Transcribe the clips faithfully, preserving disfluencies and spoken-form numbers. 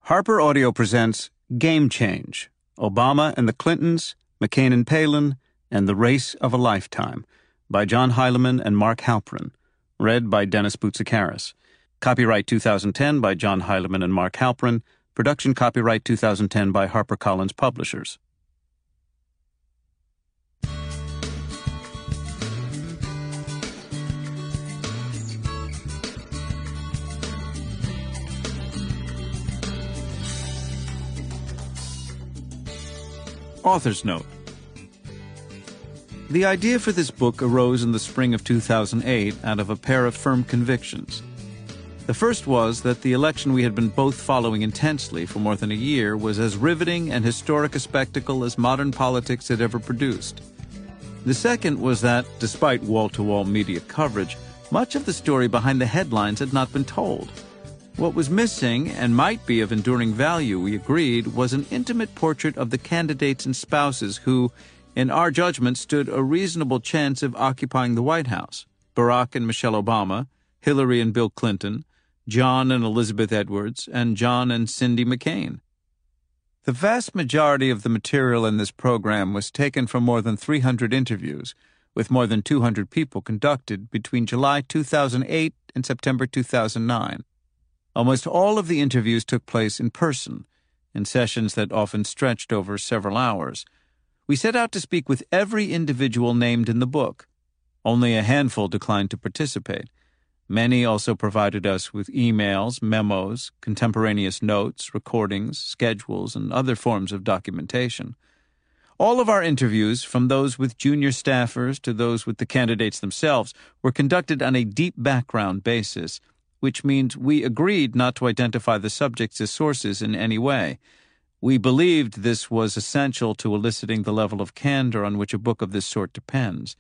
Harper Audio presents Game Change, Obama and the Clintons, McCain and Palin, and the Race of a Lifetime, by John Heilemann and Mark Halperin, read by Dennis Boutsikaris. Copyright two thousand ten by John Heilemann and Mark Halperin, production copyright two thousand ten by HarperCollins Publishers. Author's Note. The idea for this book arose in the spring of two thousand eight out of a pair of firm convictions. The first was that the election we had been both following intensely for more than a year was as riveting and historic a spectacle as modern politics had ever produced. The second was that, despite wall-to-wall media coverage, much of the story behind the headlines had not been told. What was missing, and might be of enduring value, we agreed, was an intimate portrait of the candidates and spouses who, in our judgment, stood a reasonable chance of occupying the White House: Barack and Michelle Obama, Hillary and Bill Clinton, John and Elizabeth Edwards, and John and Cindy McCain. The vast majority of the material in this program was taken from more than three hundred interviews, with more than two hundred people conducted between July two thousand eight and September two thousand nine. Almost all of the interviews took place in person, in sessions that often stretched over several hours. We set out to speak with every individual named in the book. Only a handful declined to participate. Many also provided us with emails, memos, contemporaneous notes, recordings, schedules, and other forms of documentation. All of our interviews, from those with junior staffers to those with the candidates themselves, were conducted on a deep background basis, which means we agreed not to identify the subjects as sources in any way. We believed this was essential to eliciting the level of candor on which a book of this sort depends.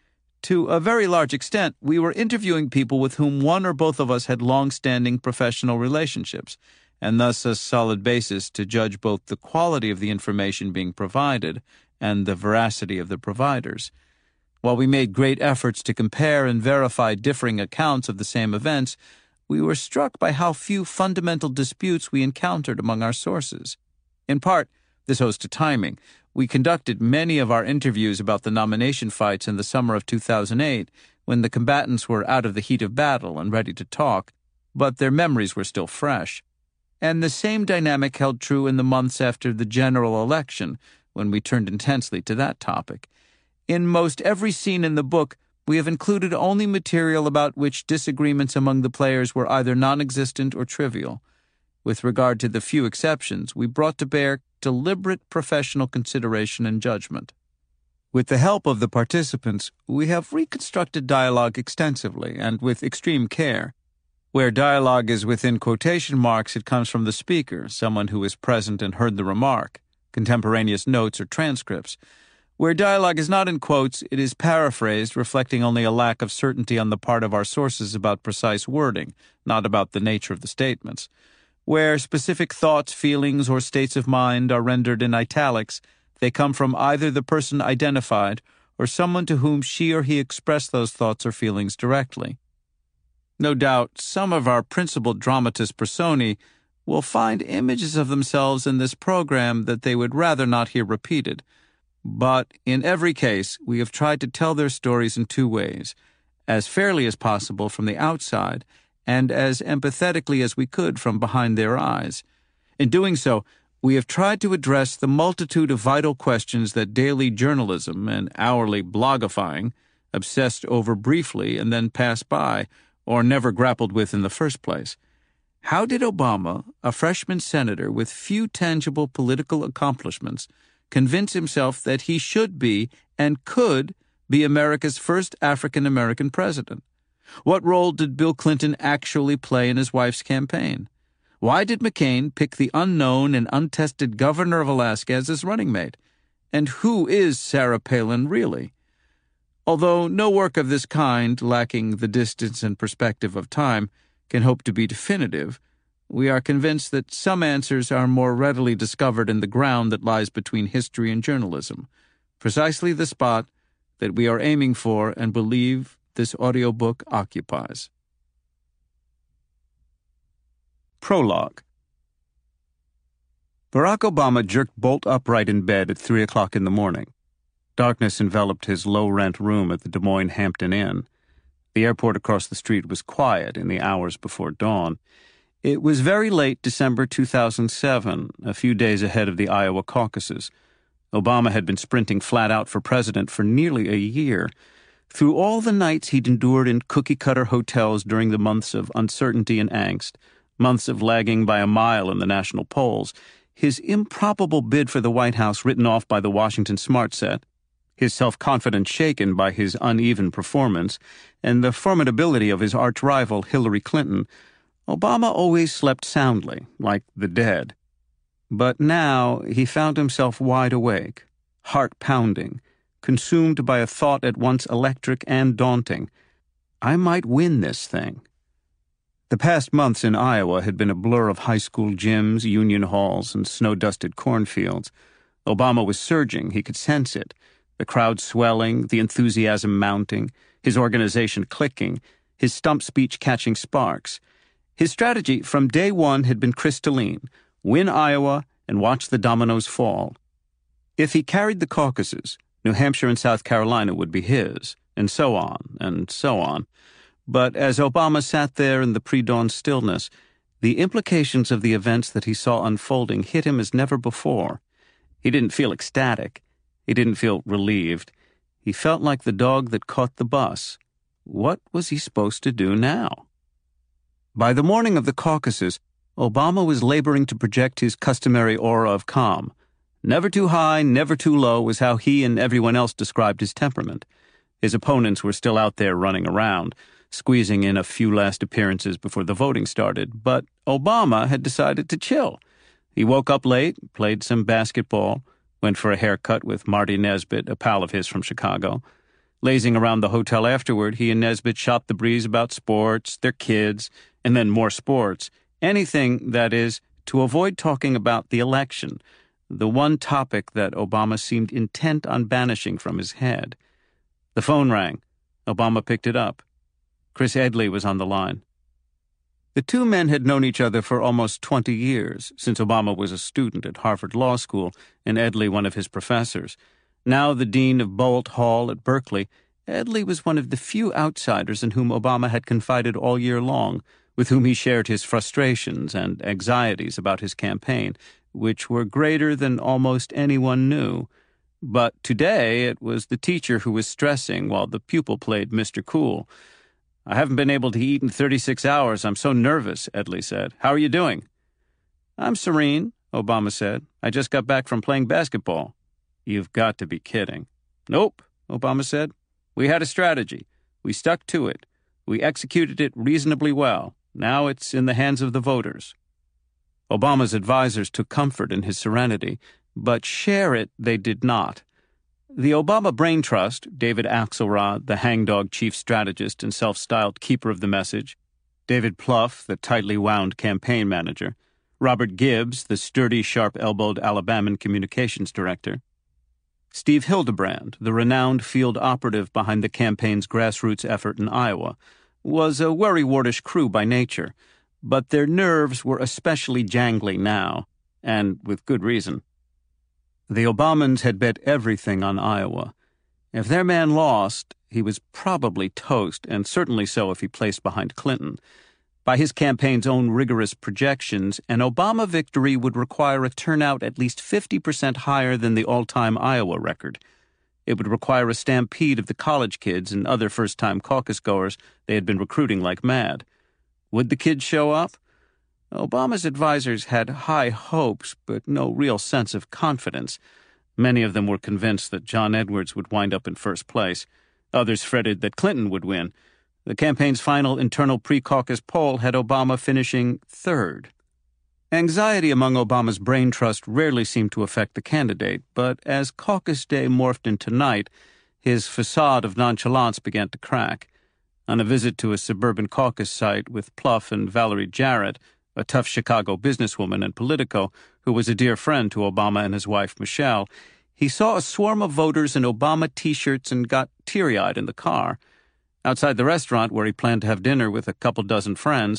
To a very large extent, we were interviewing people with whom one or both of us had long-standing professional relationships, and thus a solid basis to judge both the quality of the information being provided and the veracity of the providers. While we made great efforts to compare and verify differing accounts of the same events, we were struck by how few fundamental disputes we encountered among our sources. In part, this owes to timing. We conducted many of our interviews about the nomination fights in the summer of two thousand eight, when the combatants were out of the heat of battle and ready to talk, but their memories were still fresh. And the same dynamic held true in the months after the general election, when we turned intensely to that topic. In most every scene in the book, we have included only material about which disagreements among the players were either non-existent or trivial. With regard to the few exceptions, we brought to bear deliberate professional consideration and judgment. With the help of the participants, we have reconstructed dialogue extensively and with extreme care. Where dialogue is within quotation marks, it comes from the speaker, someone who is present and heard the remark, contemporaneous notes or transcripts. Where dialogue is not in quotes, it is paraphrased, reflecting only a lack of certainty on the part of our sources about precise wording, not about the nature of the statements. Where specific thoughts, feelings, or states of mind are rendered in italics, they come from either the person identified or someone to whom she or he expressed those thoughts or feelings directly. No doubt, some of our principal dramatis personae will find images of themselves in this program that they would rather not hear repeated. But in every case, we have tried to tell their stories in two ways: as fairly as possible from the outside, and as empathetically as we could from behind their eyes. In doing so, we have tried to address the multitude of vital questions that daily journalism and hourly blogifying obsessed over briefly and then passed by, or never grappled with in the first place. How did Obama, a freshman senator with few tangible political accomplishments, convince himself that he should be and could be America's first African-American president? What role did Bill Clinton actually play in his wife's campaign? Why did McCain pick the unknown and untested governor of Alaska as his running mate? And who is Sarah Palin really? Although no work of this kind, lacking the distance and perspective of time, can hope to be definitive, we are convinced that some answers are more readily discovered in the ground that lies between history and journalism, precisely the spot that we are aiming for and believe this audiobook occupies. Prologue. Barack Obama jerked bolt upright in bed at three o'clock in the morning. Darkness enveloped his low-rent room at the Des Moines Hampton Inn. The airport across the street was quiet in the hours before dawn. It was very late December two thousand seven, a few days ahead of the Iowa caucuses. Obama had been sprinting flat out for president for nearly a year. Through all the nights he'd endured in cookie-cutter hotels during the months of uncertainty and angst, months of lagging by a mile in the national polls, his improbable bid for the White House written off by the Washington Smart Set, his self-confidence shaken by his uneven performance, and the formidability of his arch-rival Hillary Clinton, Obama always slept soundly, like the dead. But now he found himself wide awake, heart-pounding, consumed by a thought at once electric and daunting. I might win this thing. The past months in Iowa had been a blur of high school gyms, union halls, and snow-dusted cornfields. Obama was surging, he could sense it. The crowd swelling, the enthusiasm mounting, his organization clicking, his stump speech catching sparks. His strategy from day one had been crystalline: win Iowa and watch the dominoes fall. If he carried the caucuses, New Hampshire and South Carolina would be his, and so on, and so on. But as Obama sat there in the pre-dawn stillness, the implications of the events that he saw unfolding hit him as never before. He didn't feel ecstatic. He didn't feel relieved. He felt like the dog that caught the bus. What was he supposed to do now? By the morning of the caucuses, Obama was laboring to project his customary aura of calm. Never too high, never too low was how he and everyone else described his temperament. His opponents were still out there running around, squeezing in a few last appearances before the voting started, but Obama had decided to chill. He woke up late, played some basketball, went for a haircut with Marty Nesbitt, a pal of his from Chicago. Lazing around the hotel afterward, he and Nesbitt shot the breeze about sports, their kids, and then more sports. Anything, that is, to avoid talking about the election, the one topic that Obama seemed intent on banishing from his head. The phone rang. Obama picked it up. Chris Edley was on the line. The two men had known each other for almost twenty years, since Obama was a student at Harvard Law School and Edley one of his professors. Now the dean of Boalt Hall at Berkeley, Edley was one of the few outsiders in whom Obama had confided all year long, with whom he shared his frustrations and anxieties about his campaign, which were greater than almost anyone knew. But today it was the teacher who was stressing while the pupil played Mister Cool. "I haven't been able to eat in thirty-six hours. I'm so nervous," Edley said. "How are you doing?" "I'm serene," Obama said. "I just got back from playing basketball." "You've got to be kidding." "Nope," Obama said. "We had a strategy. We stuck to it. We executed it reasonably well. Now it's in the hands of the voters." Obama's advisers took comfort in his serenity, but share it they did not. The Obama Brain Trust, David Axelrod, the hangdog chief strategist and self-styled keeper of the message, David Plouffe, the tightly wound campaign manager, Robert Gibbs, the sturdy, sharp-elbowed Alabaman communications director, Steve Hildebrand, the renowned field operative behind the campaign's grassroots effort in Iowa, was a worry-wartish crew by nature, but their nerves were especially jangly now, and with good reason. The Obamans had bet everything on Iowa. If their man lost, he was probably toast, and certainly so if he placed behind Clinton. By his campaign's own rigorous projections, an Obama victory would require a turnout at least fifty percent higher than the all-time Iowa record. It would require a stampede of the college kids and other first-time caucus-goers they had been recruiting like mad. Would the kids show up? Obama's advisers had high hopes, but no real sense of confidence. Many of them were convinced that John Edwards would wind up in first place. Others fretted that Clinton would win. The campaign's final internal pre-caucus poll had Obama finishing third. Anxiety among Obama's brain trust rarely seemed to affect the candidate, but as caucus day morphed into night, his facade of nonchalance began to crack. On a visit to a suburban caucus site with Plouffe and Valerie Jarrett, a tough Chicago businesswoman and Politico who was a dear friend to Obama and his wife Michelle, he saw a swarm of voters in Obama T-shirts and got teary-eyed in the car. Outside the restaurant where he planned to have dinner with a couple dozen friends,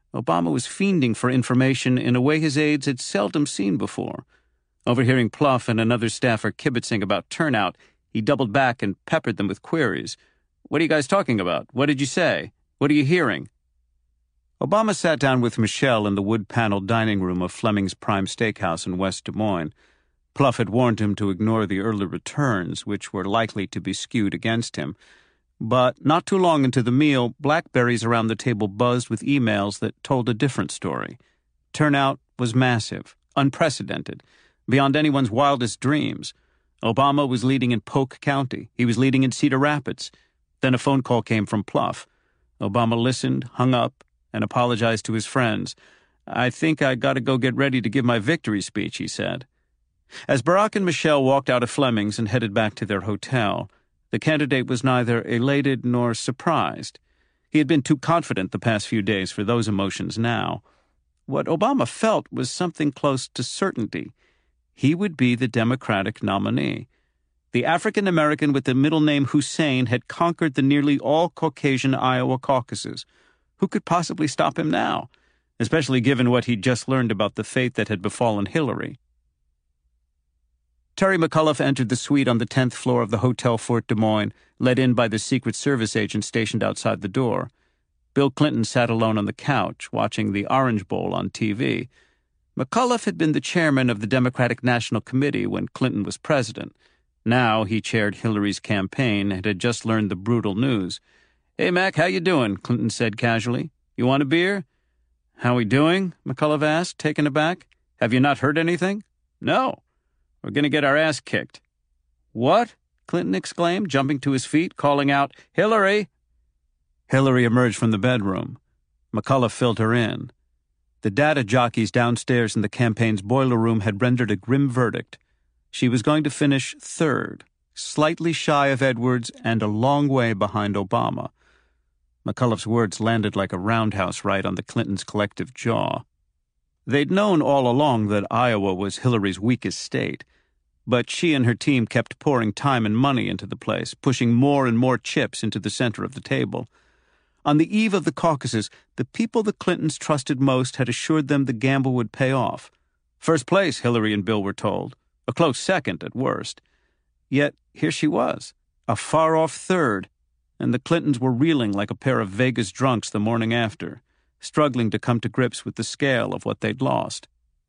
Obama was fiending for information in a way his aides had seldom seen before. Overhearing Plouffe and another staffer kibitzing about turnout, he doubled back and peppered them with queries. "What are you guys talking about? What did you say? What are you hearing?" Obama sat down with Michelle in the wood-paneled dining room of Fleming's Prime Steakhouse in West Des Moines. Plouffe had warned him to ignore the early returns, which were likely to be skewed against him. But not too long into the meal, BlackBerries around the table buzzed with emails that told a different story. Turnout was massive, unprecedented, beyond anyone's wildest dreams. Obama was leading in Polk County. He was leading in Cedar Rapids. Then a phone call came from Plouffe. Obama listened, hung up, and apologized to his friends. "I think I got to go get ready to give my victory speech," he said. As Barack and Michelle walked out of Fleming's and headed back to their hotel, the candidate was neither elated nor surprised. He had been too confident the past few days for those emotions now. What Obama felt was something close to certainty. He would be the Democratic nominee. The African-American with the middle name Hussein had conquered the nearly all-Caucasian Iowa caucuses. Who could possibly stop him now, especially given what he'd just learned about the fate that had befallen Hillary? Terry McAuliffe entered the suite on the tenth floor of the Hotel Fort Des Moines, led in by the Secret Service agent stationed outside the door. Bill Clinton sat alone on the couch, watching the Orange Bowl on T V. McAuliffe had been the chairman of the Democratic National Committee when Clinton was president. Now he chaired Hillary's campaign and had just learned the brutal news. "Hey, Mac, how you doing?" Clinton said casually. "You want a beer?" "How we doing?" McAuliffe asked, taken aback. "Have you not heard anything?" "No. We're going to get our ass kicked." "What?" Clinton exclaimed, jumping to his feet, calling out, "Hillary!" Hillary emerged from the bedroom. McAuliffe filled her in. The data jockeys downstairs in the campaign's boiler room had rendered a grim verdict. She was going to finish third, slightly shy of Edwards and a long way behind Obama. McAuliffe's words landed like a roundhouse right on the Clintons' collective jaw. They'd known all along that Iowa was Hillary's weakest state, but she and her team kept pouring time and money into the place, pushing more and more chips into the center of the table. On the eve of the caucuses, the people the Clintons trusted most had assured them the gamble would pay off. First place, Hillary and Bill were told. A close second at worst. Yet here she was, a far-off third, and the Clintons were reeling like a pair of Vegas drunks the morning after, struggling to come to grips with the scale of what they'd lost.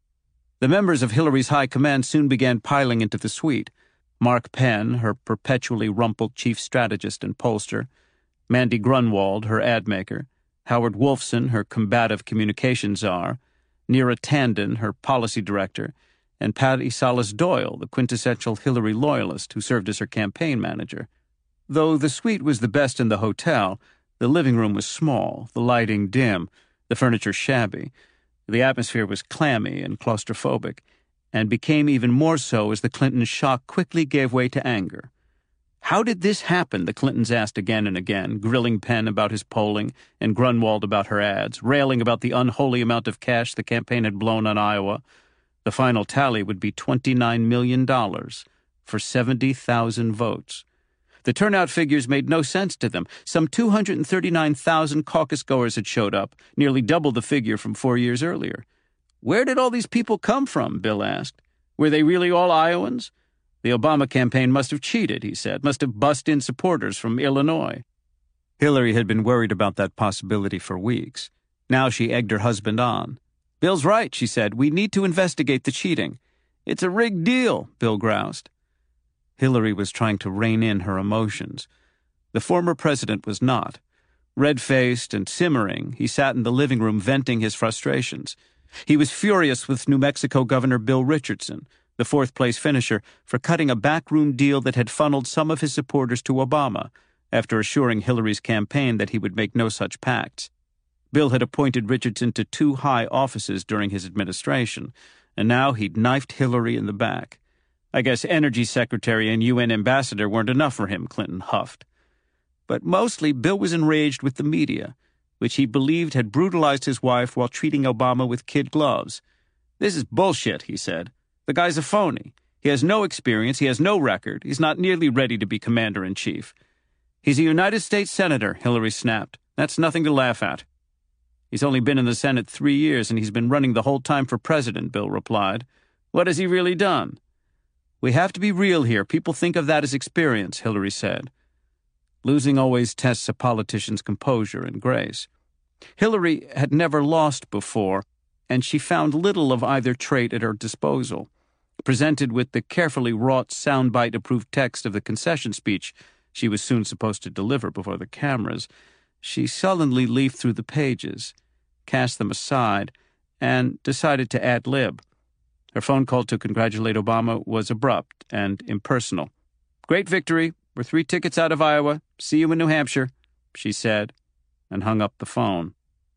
The members of Hillary's high command soon began piling into the suite. Mark Penn, her perpetually rumpled chief strategist and pollster, Mandy Grunwald, her ad maker, Howard Wolfson, her combative communications czar, Neera Tanden, her policy director, and Patty Salas Doyle, the quintessential Hillary loyalist who served as her campaign manager. Though the suite was the best in the hotel, the living room was small, the lighting dim, the furniture shabby. The atmosphere was clammy and claustrophobic, and became even more so as the Clintons' shock quickly gave way to anger. How did this happen, the Clintons asked again and again, grilling Penn about his polling and Grunwald about her ads, railing about the unholy amount of cash the campaign had blown on Iowa. The final tally would be twenty-nine million dollars for seventy thousand votes. The turnout figures made no sense to them. Some two hundred thirty-nine thousand caucus-goers had showed up, nearly double the figure from four years earlier. "Where did all these people come from?" Bill asked. "Were they really all Iowans?" "The Obama campaign must have cheated," he said, "must have bussed in supporters from Illinois." Hillary had been worried about that possibility for weeks. Now she egged her husband on. "Bill's right," she said. "We need to investigate the cheating." "It's a rigged deal," Bill groused. Hillary was trying to rein in her emotions. The former president was not. Red-faced and simmering, he sat in the living room venting his frustrations. He was furious with New Mexico Governor Bill Richardson, the fourth-place finisher, for cutting a backroom deal that had funneled some of his supporters to Obama, after assuring Hillary's campaign that he would make no such pacts. Bill had appointed Richardson to two high offices during his administration, and now he'd knifed Hillary in the back. I guess Energy Secretary and U N Ambassador weren't enough for him, Clinton huffed. But mostly Bill was enraged with the media, which he believed had brutalized his wife while treating Obama with kid gloves. "This is bullshit," he said. "The guy's a phony. He has no experience, he has no record, he's not nearly ready to be commander-in-chief." "He's a United States Senator," Hillary snapped. "That's nothing to laugh at." He's only been in the Senate three years, and he's been running the whole time for president, Bill replied. What has he really done? We have to be real here. People think of that as experience, Hillary said. Losing always tests a politician's composure and grace. Hillary had never lost before, and she found little of either trait at her disposal. Presented with the carefully wrought soundbite-approved text of the concession speech she was soon supposed to deliver before the cameras, she sullenly leafed through the pages, cast them aside, and decided to ad-lib. Her phone call to congratulate Obama was abrupt and impersonal. Great victory. We're three tickets out of Iowa. See you in New Hampshire, she said, and hung up the phone.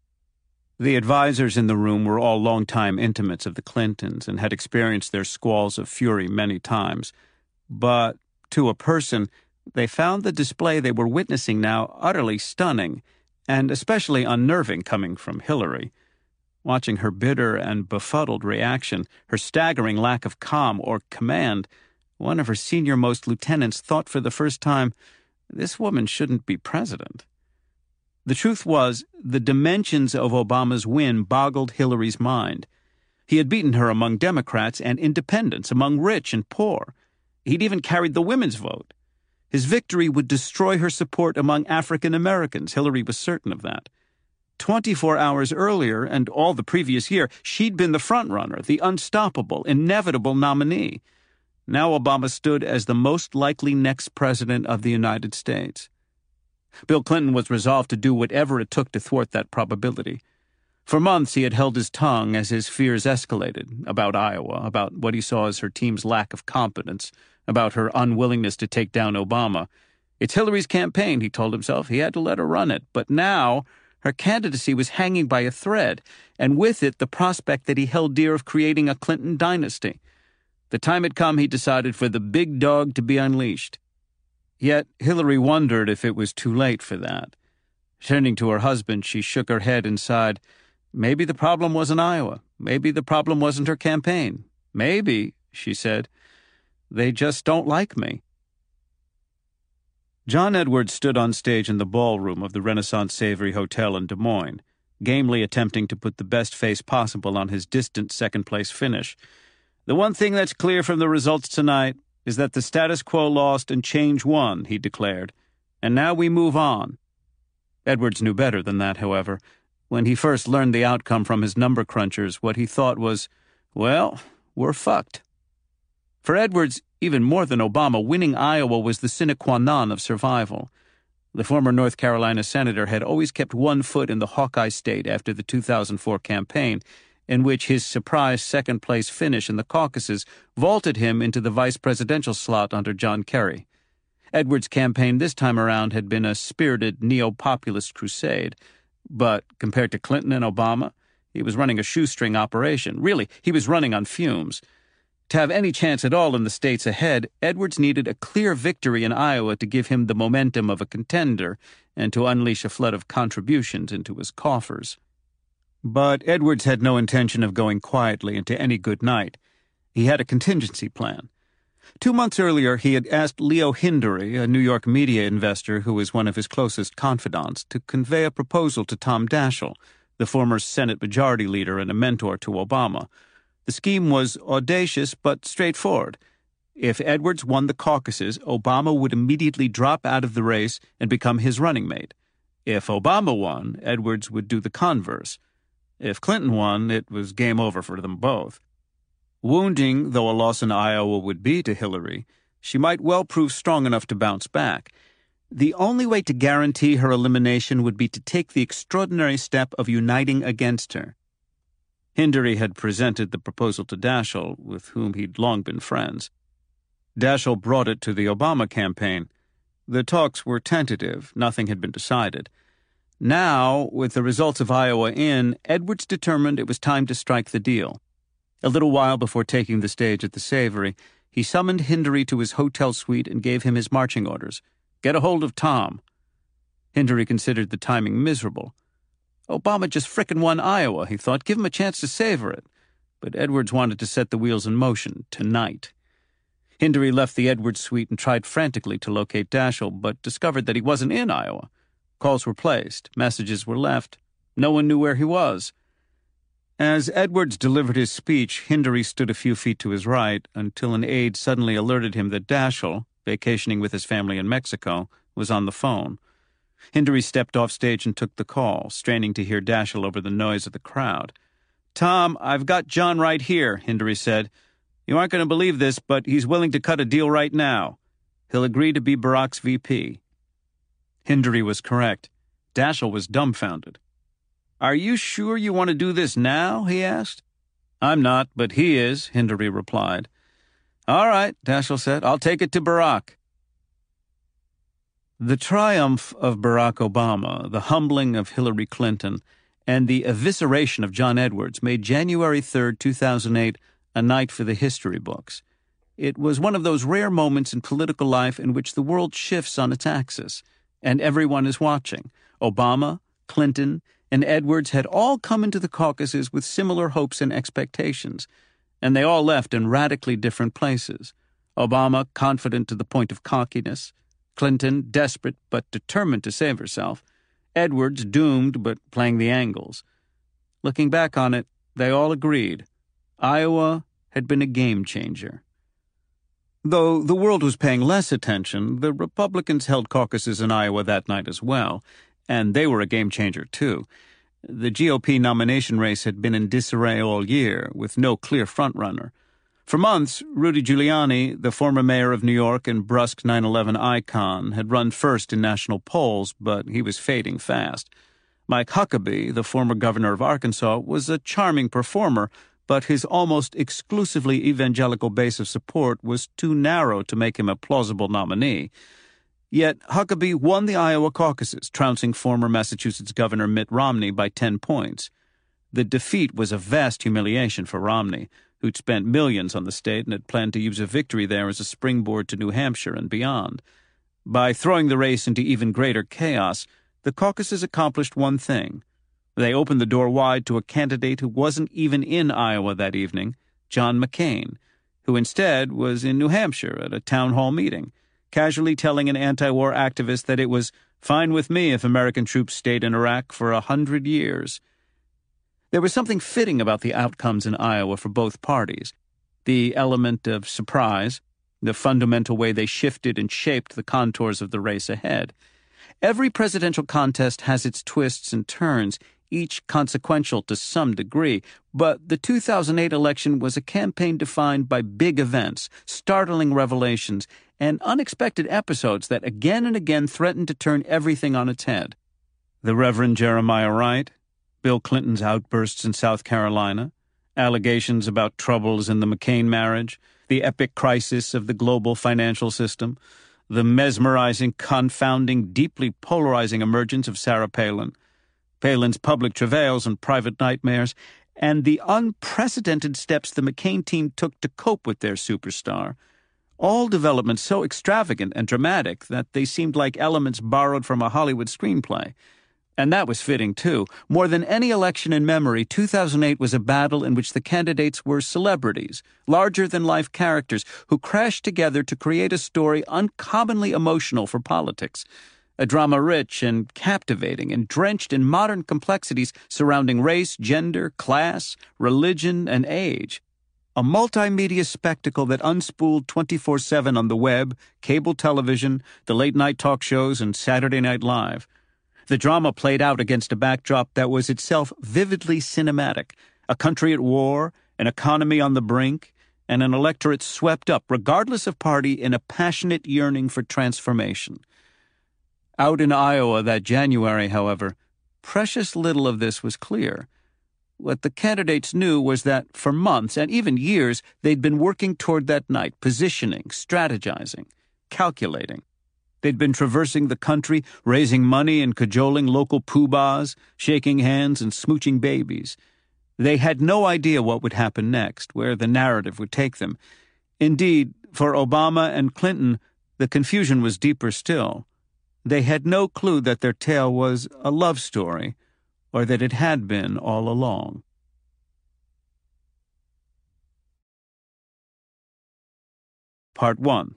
The advisers in the room were all longtime intimates of the Clintons and had experienced their squalls of fury many times. But, to a person, they found the display they were witnessing now utterly stunning, and especially unnerving coming from Hillary. Watching her bitter and befuddled reaction, her staggering lack of calm or command, one of her senior-most lieutenants thought for the first time, this woman shouldn't be president. The truth was, the dimensions of Obama's win boggled Hillary's mind. He had beaten her among Democrats and independents, among rich and poor. He'd even carried the women's vote. His victory would destroy her support among African Americans. Hillary was certain of that. Twenty-four hours earlier, and all the previous year, she'd been the frontrunner, the unstoppable, inevitable nominee. Now Obama stood as the most likely next president of the United States. Bill Clinton was resolved to do whatever it took to thwart that probability. For months he had held his tongue as his fears escalated, about Iowa, about what he saw as her team's lack of competence, about her unwillingness to take down Obama. It's Hillary's campaign, he told himself. He had to let her run it. But now her candidacy was hanging by a thread, and with it the prospect that he held dear of creating a Clinton dynasty. The time had come, he decided, for the big dog to be unleashed. Yet Hillary wondered if it was too late for that. Turning to her husband, she shook her head and sighed, maybe the problem wasn't Iowa. Maybe the problem wasn't her campaign. Maybe, she said, they just don't like me. John Edwards stood on stage in the ballroom of the Renaissance Savory Hotel in Des Moines, gamely attempting to put the best face possible on his distant second-place finish. The one thing that's clear from the results tonight is that the status quo lost and change won, he declared. And now we move on. Edwards knew better than that, however. When he first learned the outcome from his number crunchers, what he thought was, well, we're fucked. For Edwards, even more than Obama, winning Iowa was the sine qua non of survival. The former North Carolina senator had always kept one foot in the Hawkeye state after the two thousand four campaign, in which his surprise second-place finish in the caucuses vaulted him into the vice presidential slot under John Kerry. Edwards' campaign this time around had been a spirited neo-populist crusade, but compared to Clinton and Obama, he was running a shoestring operation. Really, he was running on fumes. To have any chance at all in the states ahead, Edwards needed a clear victory in Iowa to give him the momentum of a contender and to unleash a flood of contributions into his coffers. But Edwards had no intention of going quietly into any good night. He had a contingency plan. Two months earlier, he had asked Leo Hindery, a New York media investor who was one of his closest confidants, to convey a proposal to Tom Daschle, the former Senate Majority Leader and a mentor to Obama. The scheme was audacious but straightforward. If Edwards won the caucuses, Obama would immediately drop out of the race and become his running mate. If Obama won, Edwards would do the converse. If Clinton won, it was game over for them both. Wounding though a loss in Iowa would be to Hillary, she might well prove strong enough to bounce back. The only way to guarantee her elimination would be to take the extraordinary step of uniting against her. Hindery had presented the proposal to Daschle, with whom he'd long been friends. Daschle brought it to the Obama campaign. The talks were tentative, nothing had been decided. Now, with the results of Iowa in, Edwards determined it was time to strike the deal. A little while before taking the stage at the Savory, he summoned Hindery to his hotel suite and gave him his marching orders. Get a hold of Tom. Hindery considered the timing miserable. Obama just frickin' won Iowa, he thought. Give him a chance to savor it. But Edwards wanted to set the wheels in motion, tonight. Hindery left the Edwards suite and tried frantically to locate Daschle, but discovered that he wasn't in Iowa. Calls were placed, messages were left, No one knew where he was. As Edwards delivered his speech, Hindary stood a few feet to his right until an aide suddenly alerted him that Daschle, vacationing with his family in Mexico, was on the phone. Hindary stepped off stage and took the call, straining to hear Daschle over the noise of the crowd. "Tom, I've got John right here," Hindary said. "You aren't going to believe this, but he's willing to cut a deal right now. He'll agree to be Barack's V P." Hindary was correct. Daschle was dumbfounded. "Are you sure you want to do this now?" he asked. "I'm not, but he is," Hindary replied. "All right," Daschle said. "I'll take it to Barack." The triumph of Barack Obama, the humbling of Hillary Clinton, and the evisceration of John Edwards made January third, two thousand eight, a night for the history books. It was one of those rare moments in political life in which the world shifts on its axis, and everyone is watching. Obama, Clinton, and Edwards had all come into the caucuses with similar hopes and expectations, and they all left in radically different places. Obama confident to the point of cockiness, Clinton desperate but determined to save herself, Edwards doomed but playing the angles. Looking back on it, they all agreed. Iowa had been a game changer. Though the world was paying less attention, the Republicans held caucuses in Iowa that night as well, and they were a game changer too. The G O P nomination race had been in disarray all year, with no clear frontrunner. For months, Rudy Giuliani, the former mayor of New York and brusque nine eleven icon, had run first in national polls, but he was fading fast. Mike Huckabee, the former governor of Arkansas, was a charming performer, but his almost exclusively evangelical base of support was too narrow to make him a plausible nominee. Yet Huckabee won the Iowa caucuses, trouncing former Massachusetts Governor Mitt Romney by ten points. The defeat was a vast humiliation for Romney, who'd spent millions on the state and had planned to use a victory there as a springboard to New Hampshire and beyond. By throwing the race into even greater chaos, the caucuses accomplished one thing. They opened the door wide to a candidate who wasn't even in Iowa that evening, John McCain, who instead was in New Hampshire at a town hall meeting, casually telling an anti-war activist that it was fine with me if American troops stayed in Iraq for a hundred years. There was something fitting about the outcomes in Iowa for both parties. The element of surprise, the fundamental way they shifted and shaped the contours of the race ahead. Every presidential contest has its twists and turns, each consequential to some degree, but the two thousand eight election was a campaign defined by big events, startling revelations, and unexpected episodes that again and again threatened to turn everything on its head. The Reverend Jeremiah Wright, Bill Clinton's outbursts in South Carolina, allegations about troubles in the McCain marriage, the epic crisis of the global financial system, the mesmerizing, confounding, deeply polarizing emergence of Sarah Palin, Palin's public travails and private nightmares, and the unprecedented steps the McCain team took to cope with their superstar. All developments so extravagant and dramatic that they seemed like elements borrowed from a Hollywood screenplay. And that was fitting, too. More than any election in memory, two thousand eight was a battle in which the candidates were celebrities, larger-than-life characters who crashed together to create a story uncommonly emotional for politics, a drama rich and captivating and drenched in modern complexities surrounding race, gender, class, religion, and age. A multimedia spectacle that unspooled twenty-four seven on the web, cable television, the late-night talk shows, and Saturday Night Live. The drama played out against a backdrop that was itself vividly cinematic, a country at war, an economy on the brink, and an electorate swept up, regardless of party, in a passionate yearning for transformation. Out in Iowa that January, however, precious little of this was clear. What the candidates knew was that for months and even years they'd been working toward that night, positioning, strategizing, calculating. They'd been traversing the country, raising money and cajoling local poobahs, shaking hands and smooching babies. They had no idea what would happen next, where the narrative would take them. Indeed, for Obama and Clinton, the confusion was deeper still. They had no clue that their tale was a love story, or that it had been all along. Part one.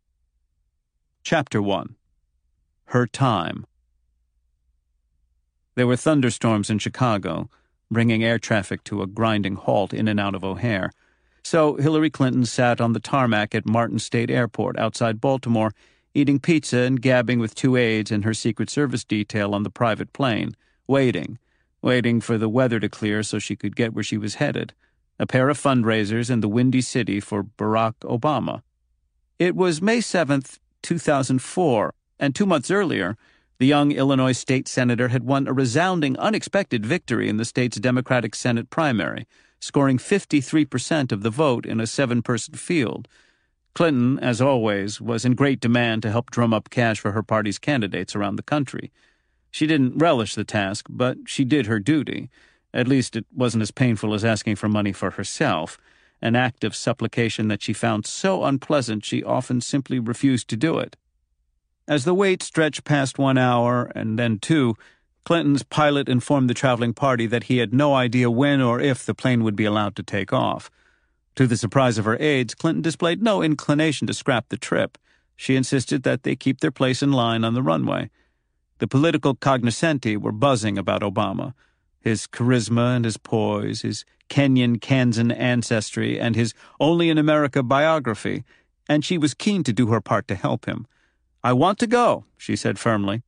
Chapter one. Her Time. There were thunderstorms in Chicago, bringing air traffic to a grinding halt in and out of O'Hare. So Hillary Clinton sat on the tarmac at Martin State Airport outside Baltimore, eating pizza and gabbing with two aides and her Secret Service detail on the private plane, waiting, waiting for the weather to clear so she could get where she was headed, a pair of fundraisers in the Windy City for Barack Obama. It was May seventh, two thousand four, and two months earlier, the young Illinois state senator had won a resounding, unexpected victory in the state's Democratic Senate primary, scoring fifty-three percent of the vote in a seven-person field. Clinton, as always, was in great demand to help drum up cash for her party's candidates around the country. She didn't relish the task, but she did her duty. At least it wasn't as painful as asking for money for herself, an act of supplication that she found so unpleasant she often simply refused to do it. As the wait stretched past one hour and then two, Clinton's pilot informed the traveling party that he had no idea when or if the plane would be allowed to take off. To the surprise of her aides, Clinton displayed no inclination to scrap the trip. She insisted that they keep their place in line on the runway. The political cognoscenti were buzzing about Obama, his charisma and his poise, his Kenyan-Kansan ancestry, and his Only in America biography, and she was keen to do her part to help him. "I want to go," she said firmly.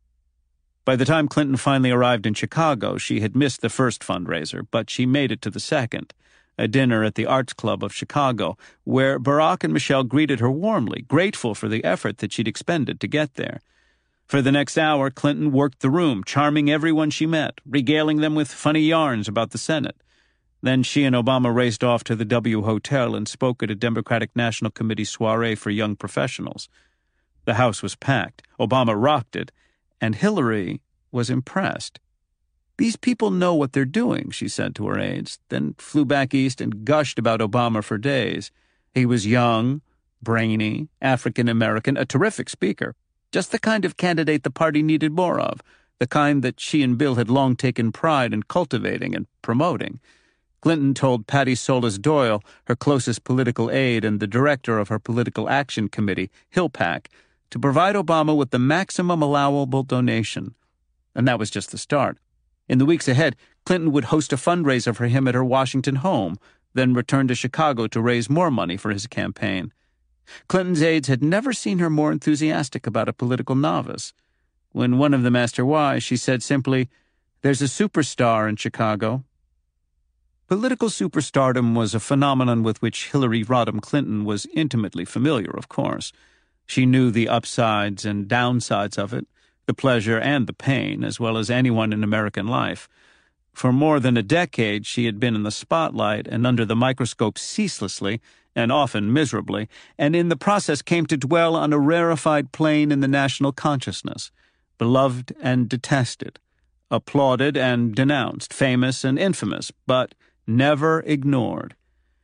By the time Clinton finally arrived in Chicago, she had missed the first fundraiser, but she made it to the second, a dinner at the Arts Club of Chicago, where Barack and Michelle greeted her warmly, grateful for the effort that she'd expended to get there. For the next hour, Clinton worked the room, charming everyone she met, regaling them with funny yarns about the Senate. Then she and Obama raced off to the W Hotel and spoke at a Democratic National Committee soiree for young professionals. The house was packed. Obama rocked it, and Hillary was impressed. "These people know what they're doing," she said to her aides, then flew back east and gushed about Obama for days. He was young, brainy, African-American, a terrific speaker, just the kind of candidate the party needed more of, the kind that she and Bill had long taken pride in cultivating and promoting. Clinton told Patty Solis Doyle, her closest political aide and the director of her Political Action Committee, HillPAC, to provide Obama with the maximum allowable donation. And that was just the start. In the weeks ahead, Clinton would host a fundraiser for him at her Washington home, then return to Chicago to raise more money for his campaign. Clinton's aides had never seen her more enthusiastic about a political novice. When one of them asked her why, she said simply, "There's a superstar in Chicago." Political superstardom was a phenomenon with which Hillary Rodham Clinton was intimately familiar, of course. She knew the upsides and downsides of it, the pleasure and the pain, as well as anyone in American life. For more than a decade, she had been in the spotlight and under the microscope ceaselessly, and often miserably, and in the process came to dwell on a rarefied plane in the national consciousness, beloved and detested, applauded and denounced, famous and infamous, but never ignored.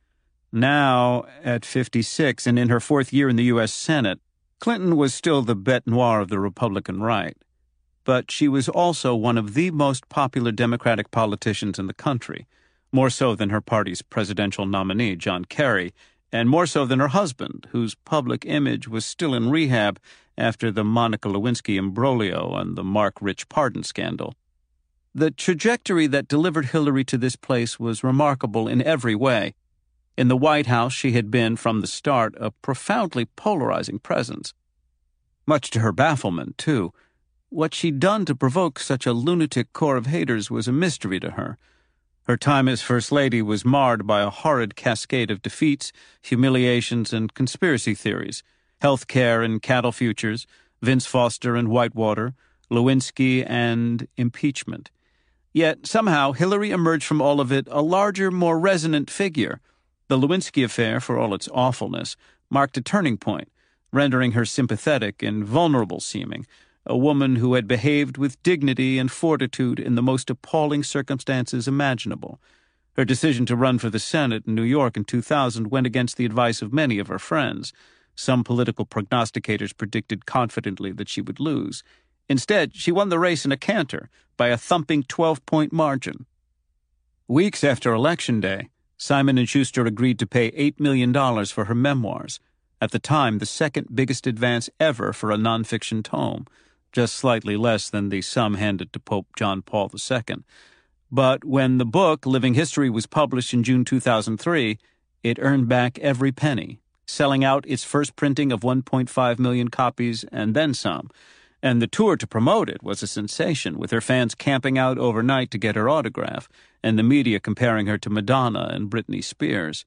Now, at fifty-six and in her fourth year in the U S Senate, Clinton was still the bête noire of the Republican right, but she was also one of the most popular Democratic politicians in the country, more so than her party's presidential nominee, John Kerry, and more so than her husband, whose public image was still in rehab after the Monica Lewinsky imbroglio and the Mark Rich pardon scandal. The trajectory that delivered Hillary to this place was remarkable in every way. In the White House, she had been, from the start, a profoundly polarizing presence. Much to her bafflement, too. What she'd done to provoke such a lunatic core of haters was a mystery to her. Her time as First Lady was marred by a horrid cascade of defeats, humiliations, and conspiracy theories. Health care and cattle futures, Vince Foster and Whitewater, Lewinsky and impeachment. Yet, somehow, Hillary emerged from all of it a larger, more resonant figure. The Lewinsky affair, for all its awfulness, marked a turning point, rendering her sympathetic and vulnerable seeming, a woman who had behaved with dignity and fortitude in the most appalling circumstances imaginable. Her decision to run for the Senate in New York in two thousand went against the advice of many of her friends. Some political prognosticators predicted confidently that she would lose. Instead, she won the race in a canter by a thumping twelve-point margin. Weeks after Election Day, Simon and Schuster agreed to pay eight million dollars for her memoirs, at the time the second biggest advance ever for a nonfiction tome. just slightly less than the sum handed to Pope John Paul the Second. But when the book, Living History, was published in June two thousand three, it earned back every penny, selling out its first printing of one point five million copies and then some. And the tour to promote it was a sensation, with her fans camping out overnight to get her autograph, and the media comparing her to Madonna and Britney Spears.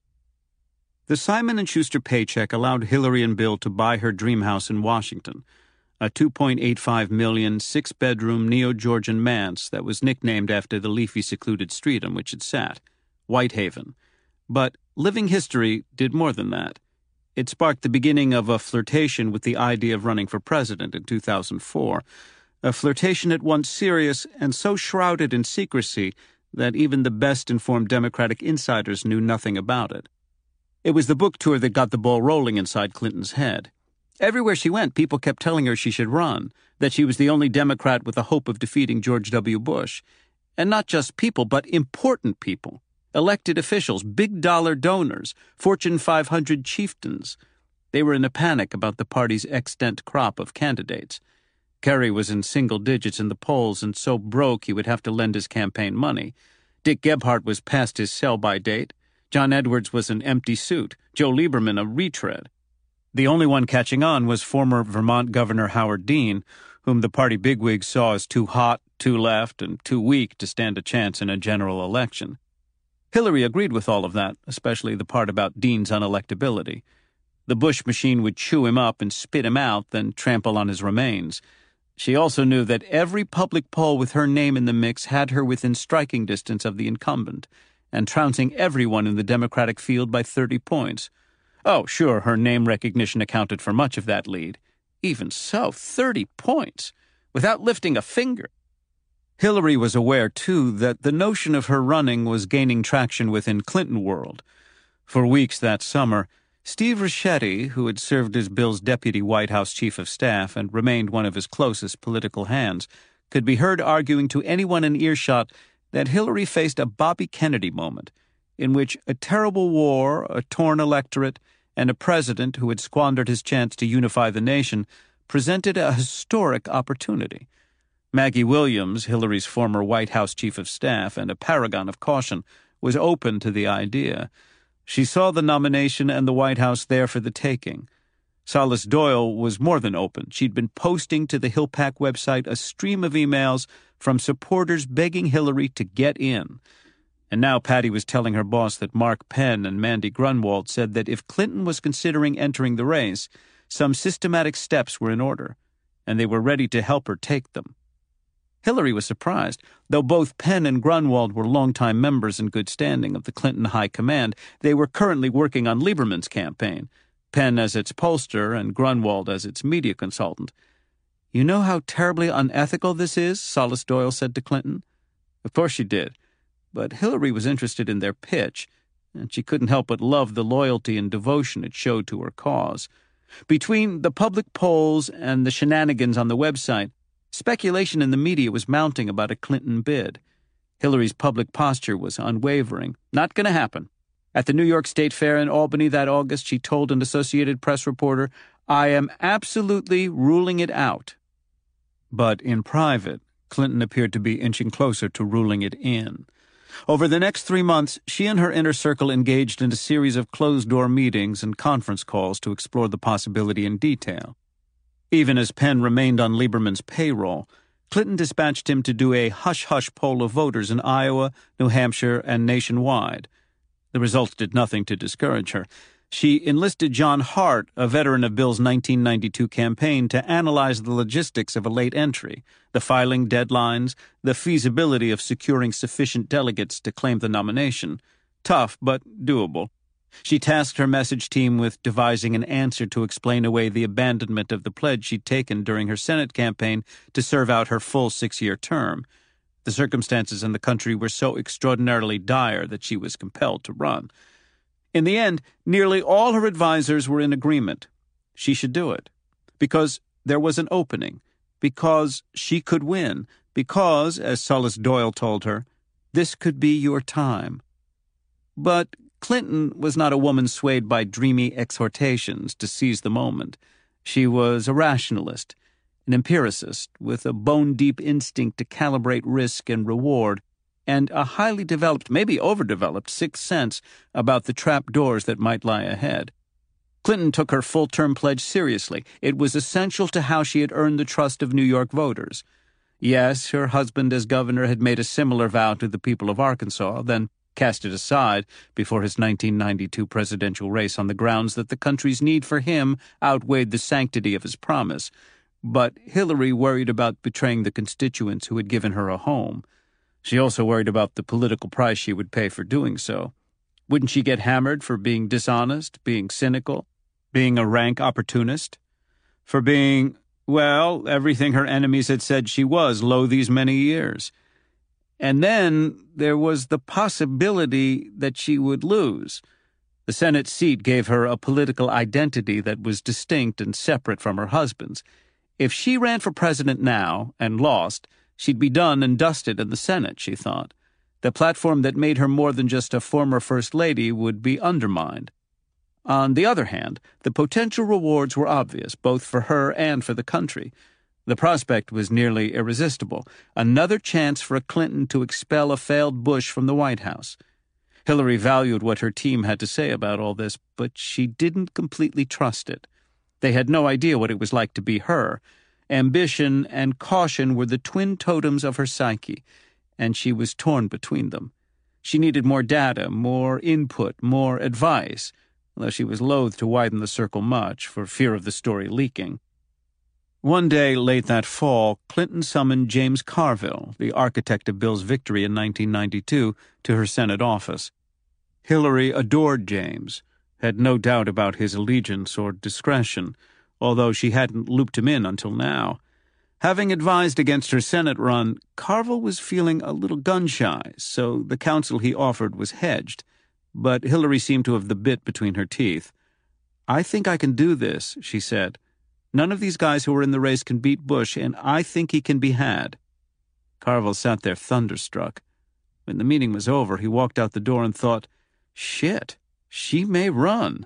The Simon and Schuster paycheck allowed Hillary and Bill to buy her dream house in Washington, a two point eight five million dollars six-bedroom neo-Georgian manse that was nicknamed after the leafy, secluded street on which it sat, Whitehaven. But Living History did more than that. It sparked the beginning of a flirtation with the idea of running for president in two thousand four, a flirtation at once serious and so shrouded in secrecy that even the best-informed Democratic insiders knew nothing about it. It was the book tour that got the ball rolling inside Clinton's head. Everywhere she went, people kept telling her she should run, that she was the only Democrat with the hope of defeating George W. Bush. And not just people, but important people. Elected officials, big-dollar donors, Fortune five hundred chieftains. They were in a panic about the party's extant crop of candidates. Kerry was in single digits in the polls and so broke he would have to lend his campaign money. Dick Gebhardt was past his sell-by date. John Edwards was an empty suit. Joe Lieberman a retread. The only one catching on was former Vermont Governor Howard Dean, whom the party bigwigs saw as too hot, too left, and too weak to stand a chance in a general election. Hillary agreed with all of that, especially the part about Dean's unelectability. The Bush machine would chew him up and spit him out, then trample on his remains. She also knew that every public poll with her name in the mix had her within striking distance of the incumbent, and trouncing everyone in the Democratic field by thirty points. Oh, sure, her name recognition accounted for much of that lead. Even so, thirty points, without lifting a finger. Hillary was aware, too, that the notion of her running was gaining traction within Clinton world. For weeks that summer, Steve Ricchetti, who had served as Bill's deputy White House chief of staff and remained one of his closest political hands, could be heard arguing to anyone in earshot that Hillary faced a Bobby Kennedy moment, in which a terrible war, a torn electorate, and a president who had squandered his chance to unify the nation presented a historic opportunity. Maggie Williams, Hillary's former White House chief of staff and a paragon of caution, was open to the idea. She saw the nomination and the White House there for the taking. Salas Doyle was more than open. She'd been posting to the HillPAC website a stream of emails from supporters begging Hillary to get in. And now Patty was telling her boss that Mark Penn and Mandy Grunwald said that if Clinton was considering entering the race, some systematic steps were in order, and they were ready to help her take them. Hillary was surprised. Though both Penn and Grunwald were longtime members in good standing of the Clinton High Command, they were currently working on Lieberman's campaign, Penn as its pollster and Grunwald as its media consultant. "You know how terribly unethical this is?" Salas Doyle said to Clinton. Of course she did. But Hillary was interested in their pitch, and she couldn't help but love the loyalty and devotion it showed to her cause. Between the public polls and the shenanigans on the website, speculation in the media was mounting about a Clinton bid. Hillary's public posture was unwavering. Not going to happen. At the New York State Fair in Albany that August, she told an Associated Press reporter, "I am absolutely ruling it out." But in private, Clinton appeared to be inching closer to ruling it in. Over the next three months, she and her inner circle engaged in a series of closed-door meetings and conference calls to explore the possibility in detail. Even as Penn remained on Lieberman's payroll, Clinton dispatched him to do a hush-hush poll of voters in Iowa, New Hampshire, and nationwide. The results did nothing to discourage her. She enlisted John Hart, a veteran of Bill's nineteen ninety-two campaign, to analyze the logistics of a late entry, the filing deadlines, the feasibility of securing sufficient delegates to claim the nomination. Tough, but doable. She tasked her message team with devising an answer to explain away the abandonment of the pledge she'd taken during her Senate campaign to serve out her full six-year term. The circumstances in the country were so extraordinarily dire that she was compelled to run. In the end, nearly all her advisers were in agreement. She should do it. Because there was an opening. Because she could win. Because, as Salas Doyle told her, this could be your time. But Clinton was not a woman swayed by dreamy exhortations to seize the moment. She was a rationalist, an empiricist with a bone-deep instinct to calibrate risk and reward, and a highly developed, maybe overdeveloped, sixth sense about the trapdoors that might lie ahead. Clinton took her full-term pledge seriously. It was essential to how she had earned the trust of New York voters. Yes, her husband as governor had made a similar vow to the people of Arkansas, then cast it aside before his nineteen ninety-two presidential race on the grounds that the country's need for him outweighed the sanctity of his promise. But Hillary worried about betraying the constituents who had given her a home. She also worried about the political price she would pay for doing so. Wouldn't she get hammered for being dishonest, being cynical, being a rank opportunist? For being, well, everything her enemies had said she was lo these many years. And then there was the possibility that she would lose. The Senate seat gave her a political identity that was distinct and separate from her husband's. If she ran for president now and lost, she'd be done and dusted in the Senate, she thought. The platform that made her more than just a former First Lady would be undermined. On the other hand, the potential rewards were obvious, both for her and for the country. The prospect was nearly irresistible, another chance for a Clinton to expel a failed Bush from the White House. Hillary valued what her team had to say about all this, but she didn't completely trust it. They had no idea what it was like to be her. Ambition and caution were the twin totems of her psyche, and she was torn between them. She needed more data, more input, more advice, though she was loath to widen the circle much for fear of the story leaking. One day late that fall, Clinton summoned James Carville, the architect of Bill's victory in nineteen ninety-two, to her Senate office. Hillary adored James, had no doubt about his allegiance or discretion, although she hadn't looped him in until now. Having advised against her Senate run, Carville was feeling a little gun-shy, so the counsel he offered was hedged. But Hillary seemed to have the bit between her teeth. "I think I can do this," she said. "None of these guys who are in the race can beat Bush, and I think he can be had." Carville sat there thunderstruck. When the meeting was over, he walked out the door and thought, "Shit, she may run."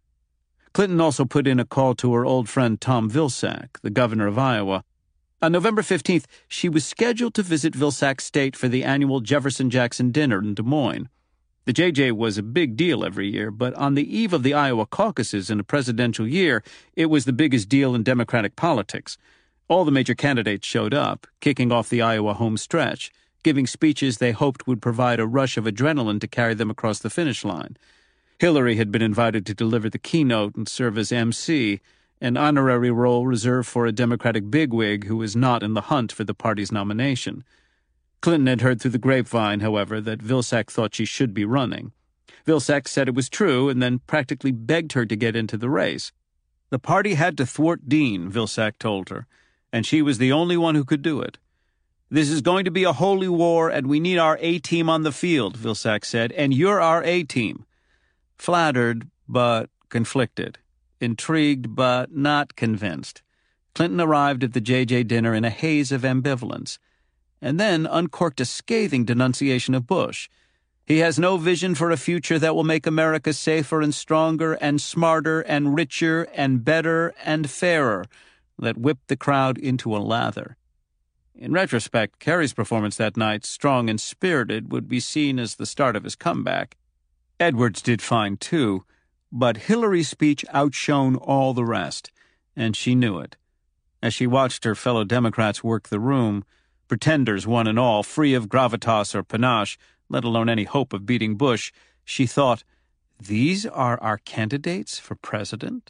Clinton also put in a call to her old friend Tom Vilsack, the governor of Iowa. On November fifteenth, she was scheduled to visit Vilsack State for the annual Jefferson-Jackson dinner in Des Moines. The J J was a big deal every year, but on the eve of the Iowa caucuses in a presidential year, it was the biggest deal in Democratic politics. All the major candidates showed up, kicking off the Iowa home stretch, giving speeches they hoped would provide a rush of adrenaline to carry them across the finish line. Hillary had been invited to deliver the keynote and serve as M C, an honorary role reserved for a Democratic bigwig who was not in the hunt for the party's nomination. Clinton had heard through the grapevine, however, that Vilsack thought she should be running. Vilsack said it was true and then practically begged her to get into the race. The party had to thwart Dean, Vilsack told her, and she was the only one who could do it. "This is going to be a holy war, and we need our A-team on the field," Vilsack said, "and you're our A-team." Flattered, but conflicted. Intrigued, but not convinced. Clinton arrived at the J J dinner in a haze of ambivalence, and then uncorked a scathing denunciation of Bush. "He has no vision for a future that will make America safer and stronger and smarter and richer and better and fairer," that whipped the crowd into a lather. In retrospect, Kerry's performance that night, strong and spirited, would be seen as the start of his comeback. Edwards did fine, too, but Hillary's speech outshone all the rest, and she knew it. As she watched her fellow Democrats work the room, pretenders one and all, free of gravitas or panache, let alone any hope of beating Bush, she thought, "These are our candidates for president?"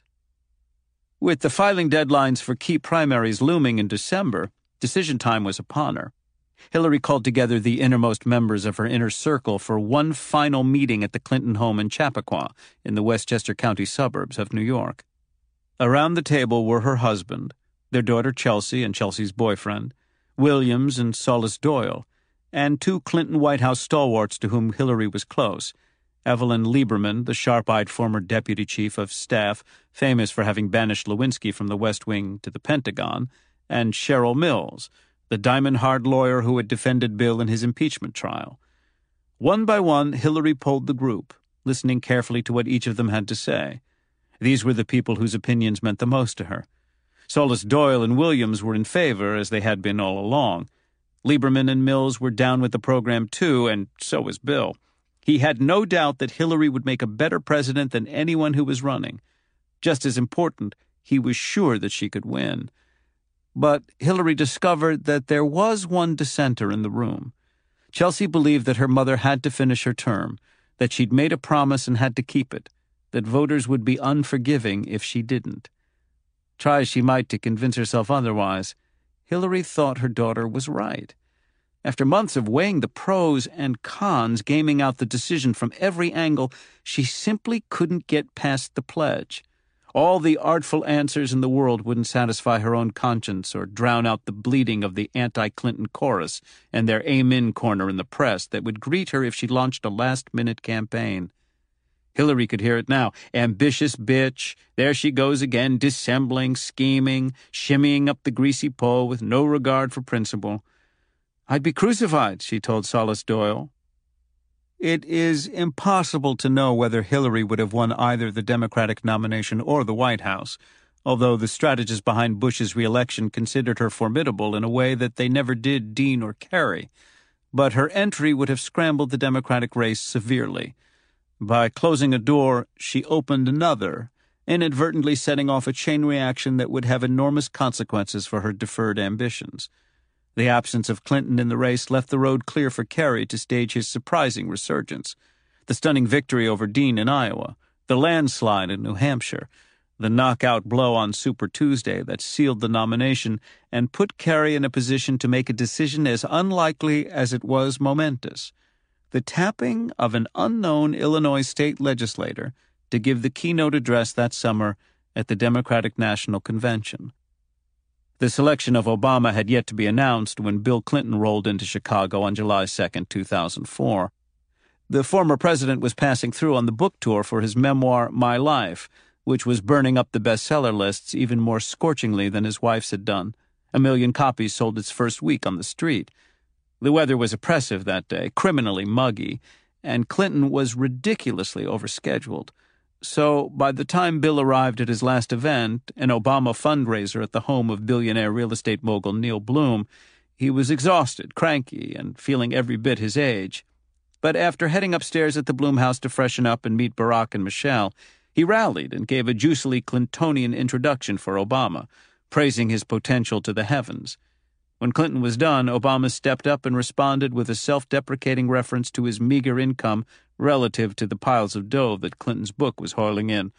With the filing deadlines for key primaries looming in December, decision time was upon her. Hillary called together the innermost members of her inner circle for one final meeting at the Clinton home in Chappaqua, in the Westchester County suburbs of New York. Around the table were her husband, their daughter Chelsea and Chelsea's boyfriend, Williams and Saulus Doyle, and two Clinton White House stalwarts to whom Hillary was close, Evelyn Lieberman, the sharp-eyed former deputy chief of staff, famous for having banished Lewinsky from the West Wing to the Pentagon, and Cheryl Mills, the diamond-hard lawyer who had defended Bill in his impeachment trial. One by one, Hillary polled the group, listening carefully to what each of them had to say. These were the people whose opinions meant the most to her. Solis Doyle and Williams were in favor, as they had been all along. Lieberman and Mills were down with the program too, and so was Bill. He had no doubt that Hillary would make a better president than anyone who was running. Just as important, he was sure that she could win. But Hillary discovered that there was one dissenter in the room. Chelsea believed that her mother had to finish her term, that she'd made a promise and had to keep it, that voters would be unforgiving if she didn't. Try as she might to convince herself otherwise, Hillary thought her daughter was right. After months of weighing the pros and cons, gaming out the decision from every angle, she simply couldn't get past the pledge. All the artful answers in the world wouldn't satisfy her own conscience or drown out the bleating of the anti-Clinton chorus and their amen corner in the press that would greet her if she launched a last-minute campaign. Hillary could hear it now. Ambitious bitch. There she goes again, dissembling, scheming, shimmying up the greasy pole with no regard for principle. I'd be crucified, she told Solis Doyle. It is impossible to know whether Hillary would have won either the Democratic nomination or the White House, although the strategists behind Bush's reelection considered her formidable in a way that they never did Dean or Kerry. But her entry would have scrambled the Democratic race severely. By closing a door, she opened another, inadvertently setting off a chain reaction that would have enormous consequences for her deferred ambitions. The absence of Clinton in the race left the road clear for Kerry to stage his surprising resurgence. The stunning victory over Dean in Iowa, the landslide in New Hampshire, the knockout blow on Super Tuesday that sealed the nomination and put Kerry in a position to make a decision as unlikely as it was momentous. The tapping of an unknown Illinois state legislator to give the keynote address that summer at the Democratic National Convention. The selection of Obama had yet to be announced when Bill Clinton rolled into Chicago on July second, two thousand four. The former president was passing through on the book tour for his memoir, My Life, which was burning up the bestseller lists even more scorchingly than his wife's had done. A million copies sold its first week on the street. The weather was oppressive that day, criminally muggy, and Clinton was ridiculously overscheduled. So, by the time Bill arrived at his last event, an Obama fundraiser at the home of billionaire real estate mogul Neil Bloom, he was exhausted, cranky, and feeling every bit his age. But after heading upstairs at the Bloom house to freshen up and meet Barack and Michelle, he rallied and gave a juicily Clintonian introduction for Obama, praising his potential to the heavens. When Clinton was done, Obama stepped up and responded with a self-deprecating reference to his meager income relative to the piles of dough that Clinton's book was hauling in.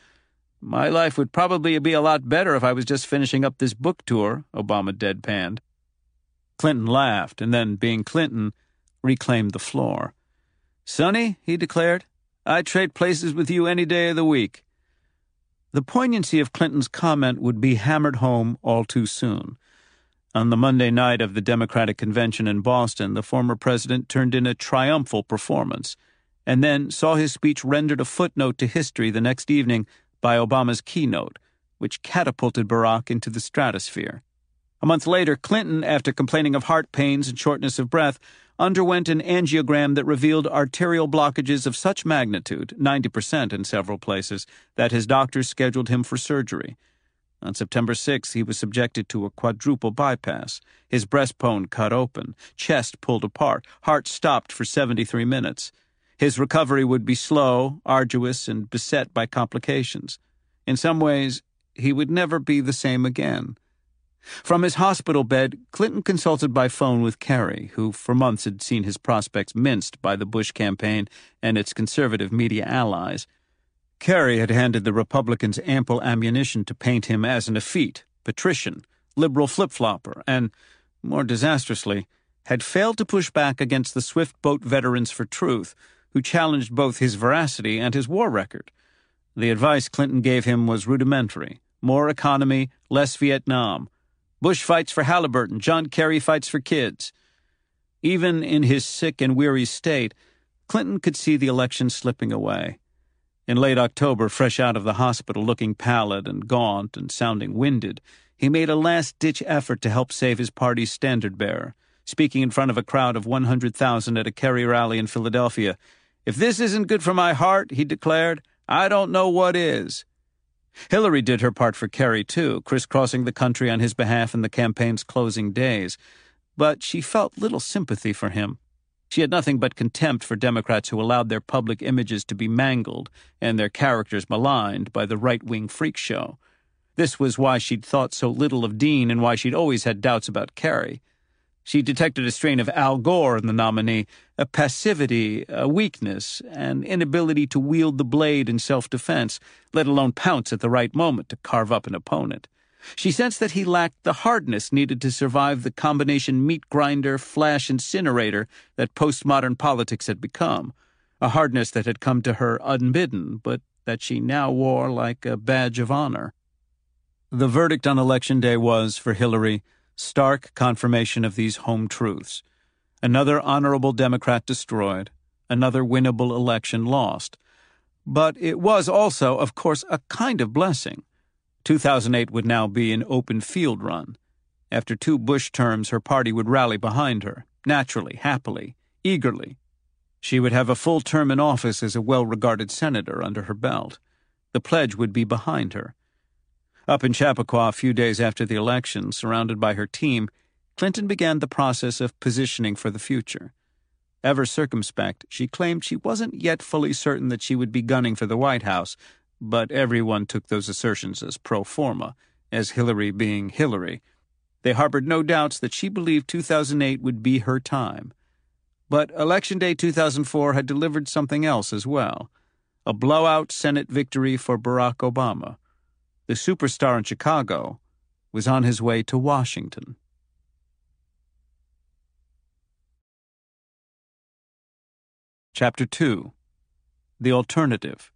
My life would probably be a lot better if I was just finishing up this book tour, Obama deadpanned. Clinton laughed, and then, being Clinton, reclaimed the floor. Sonny, he declared, I'd trade places with you any day of the week. The poignancy of Clinton's comment would be hammered home all too soon. On the Monday night of the Democratic Convention in Boston, the former president turned in a triumphal performance, and then saw his speech rendered a footnote to history the next evening by Obama's keynote, which catapulted Barack into the stratosphere. A month later, Clinton, after complaining of heart pains and shortness of breath, underwent an angiogram that revealed arterial blockages of such magnitude, ninety percent in several places, that his doctors scheduled him for surgery. On September sixth, he was subjected to a quadruple bypass, his breastbone cut open, chest pulled apart, heart stopped for seventy-three minutes. His recovery would be slow, arduous, and beset by complications. In some ways, he would never be the same again. From his hospital bed, Clinton consulted by phone with Kerry, who for months had seen his prospects minced by the Bush campaign and its conservative media allies. Kerry had handed the Republicans ample ammunition to paint him as an effete, patrician, liberal flip-flopper, and, more disastrously, had failed to push back against the swift boat veterans for truth, who challenged both his veracity and his war record. The advice Clinton gave him was rudimentary: more economy, less Vietnam. Bush fights for Halliburton, John Kerry fights for kids. Even in his sick and weary state, Clinton could see the election slipping away. In late October, fresh out of the hospital, looking pallid and gaunt and sounding winded, he made a last-ditch effort to help save his party's standard-bearer, speaking in front of a crowd of one hundred thousand at a Kerry rally in Philadelphia. "If this isn't good for my heart," he declared, "I don't know what is." Hillary did her part for Kerry, too, crisscrossing the country on his behalf in the campaign's closing days. But she felt little sympathy for him. She had nothing but contempt for Democrats who allowed their public images to be mangled and their characters maligned by the right-wing freak show. This was why she'd thought so little of Dean and why she'd always had doubts about Kerry. She detected a strain of Al Gore in the nominee, a passivity, a weakness, an inability to wield the blade in self-defense, let alone pounce at the right moment to carve up an opponent. She sensed that he lacked the hardness needed to survive the combination meat grinder, flash incinerator that postmodern politics had become, a hardness that had come to her unbidden, but that she now wore like a badge of honor. The verdict on Election Day was, for Hillary, stark confirmation of these home truths. Another honorable Democrat destroyed, another winnable election lost. But it was also, of course, a kind of blessing. two thousand eight would now be an open field run. After two Bush terms, her party would rally behind her, naturally, happily, eagerly. She would have a full term in office as a well-regarded senator under her belt. The pledge would be behind her. Up in Chappaqua a few days after the election, surrounded by her team, Clinton began the process of positioning for the future. Ever circumspect, she claimed she wasn't yet fully certain that she would be gunning for the White House, but everyone took those assertions as pro forma, as Hillary being Hillary. They harbored no doubts that she believed two thousand eight would be her time. But Election Day two thousand four had delivered something else as well, a blowout Senate victory for Barack Obama. The superstar in Chicago was on his way to Washington. Chapter two. The Alternative.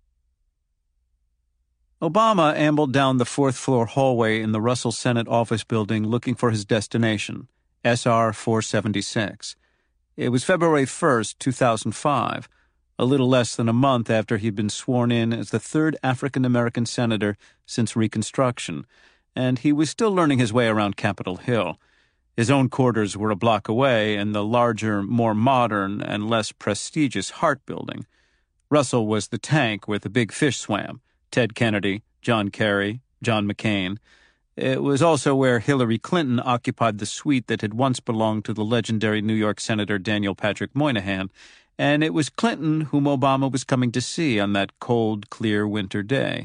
Obama ambled down the fourth-floor hallway in the Russell Senate office building looking for his destination, S R four seventy-six. It was February first, two thousand five, a little less than a month after he'd been sworn in as the third African-American senator since Reconstruction, and he was still learning his way around Capitol Hill. His own quarters were a block away in the larger, more modern, and less prestigious Hart Building. Russell was the tank where the big fish swam, Ted Kennedy, John Kerry, John McCain. It was also where Hillary Clinton occupied the suite that had once belonged to the legendary New York Senator Daniel Patrick Moynihan, and it was Clinton whom Obama was coming to see on that cold, clear winter day.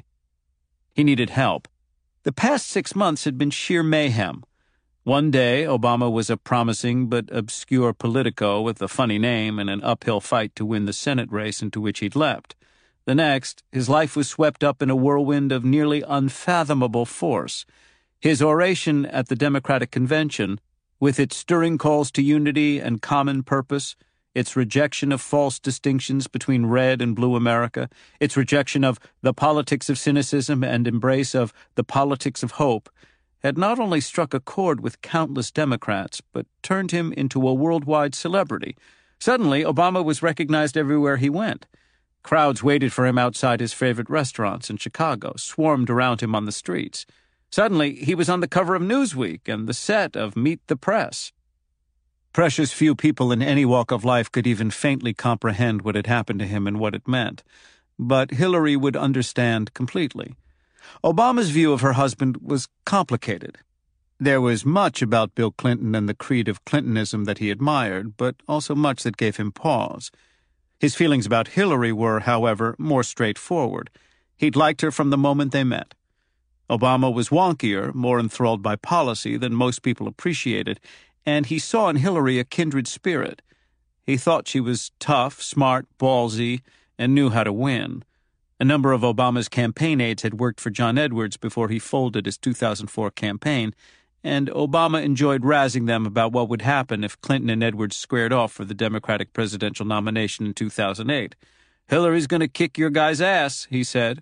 He needed help. The past six months had been sheer mayhem. One day, Obama was a promising but obscure politico with a funny name and an uphill fight to win the Senate race into which he'd leapt. The next, his life was swept up in a whirlwind of nearly unfathomable force. His oration at the Democratic Convention, with its stirring calls to unity and common purpose, its rejection of false distinctions between red and blue America, its rejection of the politics of cynicism and embrace of the politics of hope, had not only struck a chord with countless Democrats, but turned him into a worldwide celebrity. Suddenly, Obama was recognized everywhere he went. Crowds waited for him outside his favorite restaurants in Chicago, swarmed around him on the streets. Suddenly, he was on the cover of Newsweek and the set of Meet the Press. Precious few people in any walk of life could even faintly comprehend what had happened to him and what it meant. But Hillary would understand completely. Obama's view of her husband was complicated. There was much about Bill Clinton and the creed of Clintonism that he admired, but also much that gave him pause. His feelings about Hillary were, however, more straightforward. He'd liked her from the moment they met. Obama was wonkier, more enthralled by policy than most people appreciated, and he saw in Hillary a kindred spirit. He thought she was tough, smart, ballsy, and knew how to win. A number of Obama's campaign aides had worked for John Edwards before he folded his two thousand four campaign, and Obama enjoyed razzing them about what would happen if Clinton and Edwards squared off for the Democratic presidential nomination in two thousand eight. "Hillary's going to kick your guy's ass," he said.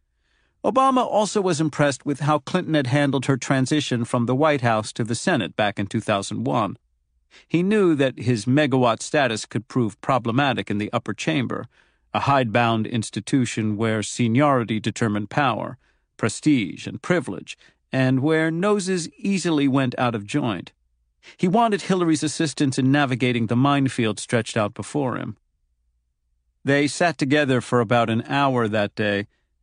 Obama also was impressed with how Clinton had handled her transition from the White House to the Senate back in two thousand one. He knew that his megawatt status could prove problematic in the upper chamber, a hidebound institution where seniority determined power, prestige, and privilege, and where noses easily went out of joint. He wanted Hillary's assistance in navigating the minefield stretched out before him. They sat together for about an hour that day,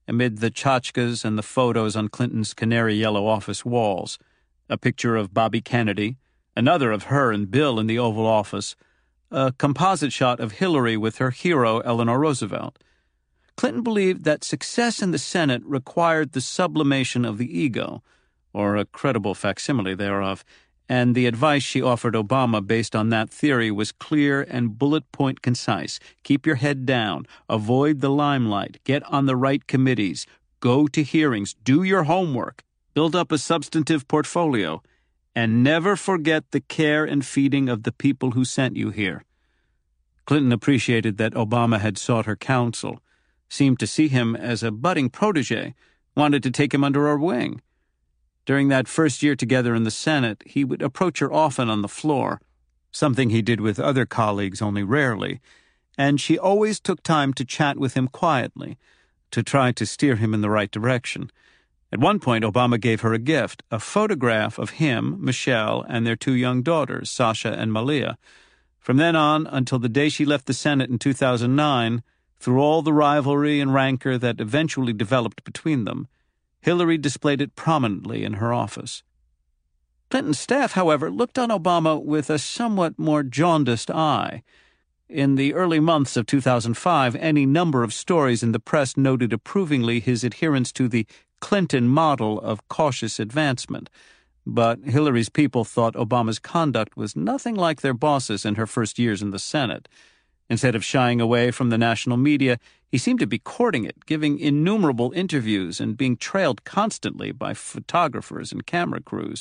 amid the tchotchkes and the photos on Clinton's canary yellow office walls. A picture of Bobby Kennedy, another of her and Bill in the Oval Office, a composite shot of Hillary with her hero Eleanor Roosevelt. Clinton believed that success in the Senate required the sublimation of the ego, or a credible facsimile thereof, and the advice she offered Obama based on that theory was clear and bullet-point concise. Keep your head down, avoid the limelight, get on the right committees, go to hearings, do your homework, build up a substantive portfolio, and never forget the care and feeding of the people who sent you here. Clinton appreciated that Obama had sought her counsel, seemed to see him as a budding protege, wanted to take him under her wing. During that first year together in the Senate, he would approach her often on the floor, something he did with other colleagues only rarely, and she always took time to chat with him quietly, to try to steer him in the right direction. At one point, Obama gave her a gift, a photograph of him, Michelle, and their two young daughters, Sasha and Malia. From then on, until the day she left the Senate in two thousand nine, through all the rivalry and rancor that eventually developed between them, Hillary displayed it prominently in her office. Clinton's staff, however, looked on Obama with a somewhat more jaundiced eye. In the early months of two thousand five, any number of stories in the press noted approvingly his adherence to the Clinton model of cautious advancement, but Hillary's people thought Obama's conduct was nothing like their boss's in her first years in the Senate. Instead of shying away from the national media, he seemed to be courting it, giving innumerable interviews and being trailed constantly by photographers and camera crews.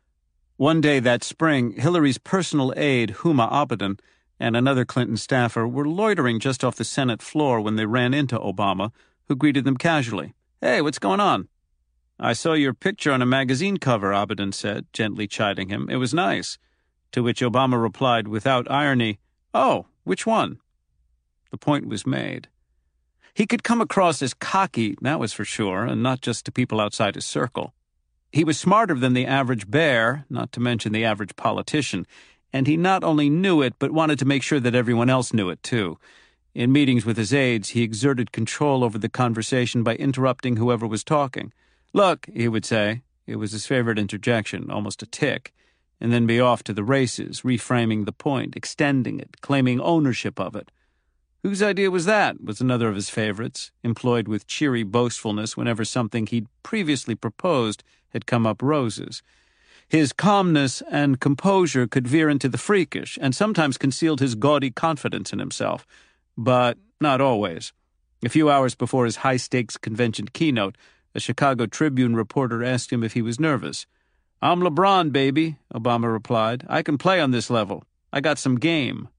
One day that spring, Hillary's personal aide, Huma Abedin, and another Clinton staffer were loitering just off the Senate floor when they ran into Obama, who greeted them casually. "Hey, what's going on?" "I saw your picture on a magazine cover," Abedin said, gently chiding him. "It was nice." To which Obama replied without irony, "Oh, which one?" The point was made. He could come across as cocky, that was for sure, and not just to people outside his circle. He was smarter than the average bear, not to mention the average politician, and he not only knew it, but wanted to make sure that everyone else knew it, too. In meetings with his aides, he exerted control over the conversation by interrupting whoever was talking. "Look," he would say, it was his favorite interjection, almost a tick, and then be off to the races, reframing the point, extending it, claiming ownership of it. "Whose idea was that?" was another of his favorites, employed with cheery boastfulness whenever something he'd previously proposed had come up roses. His calmness and composure could veer into the freakish, and sometimes concealed his gaudy confidence in himself, but not always. A few hours before his high-stakes convention keynote, a Chicago Tribune reporter asked him if he was nervous. "I'm LeBron, baby," Obama replied. "I can play on this level. I got some game."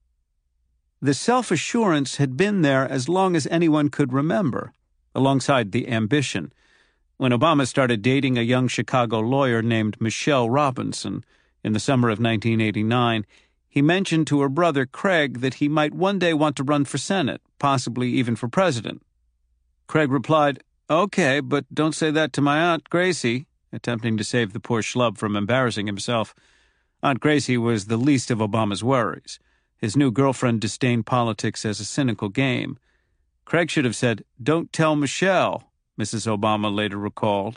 The self-assurance had been there as long as anyone could remember, alongside the ambition. When Obama started dating a young Chicago lawyer named Michelle Robinson in the summer of nineteen eighty-nine, he mentioned to her brother Craig that he might one day want to run for Senate, possibly even for president. Craig replied, "Okay, but don't say that to my Aunt Gracie," attempting to save the poor schlub from embarrassing himself. Aunt Gracie was the least of Obama's worries. His new girlfriend disdained politics as a cynical game. Craig should have said, "Don't tell Michelle," Missus Obama later recalled.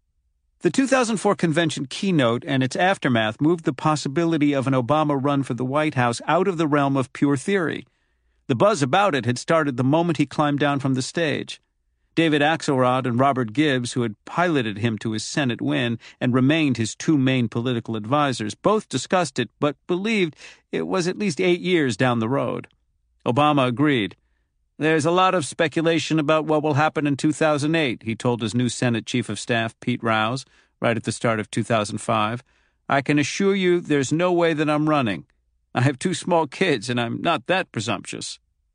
The two thousand four convention keynote and its aftermath moved the possibility of an Obama run for the White House out of the realm of pure theory. The buzz about it had started the moment he climbed down from the stage. David Axelrod and Robert Gibbs, who had piloted him to his Senate win and remained his two main political advisers, both discussed it but believed it was at least eight years down the road. Obama agreed. "There's a lot of speculation about what will happen in two thousand eight, he told his new Senate Chief of Staff, Pete Rouse, right at the start of two thousand five. "I can assure you there's no way that I'm running. I have two small kids, and I'm not that presumptuous."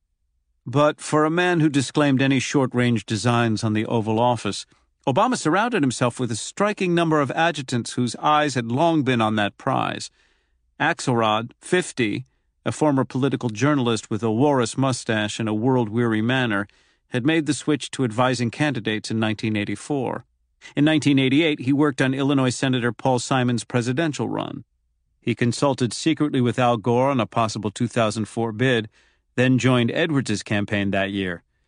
But for a man who disclaimed any short-range designs on the Oval Office, Obama surrounded himself with a striking number of adjutants whose eyes had long been on that prize. Axelrod, fifty, a former political journalist with a walrus mustache and a world-weary manner, had made the switch to advising candidates in nineteen eighty-four. In nineteen eighty-eight, he worked on Illinois Senator Paul Simon's presidential run. He consulted secretly with Al Gore on a possible two thousand four bid, then joined Edwards's campaign that year.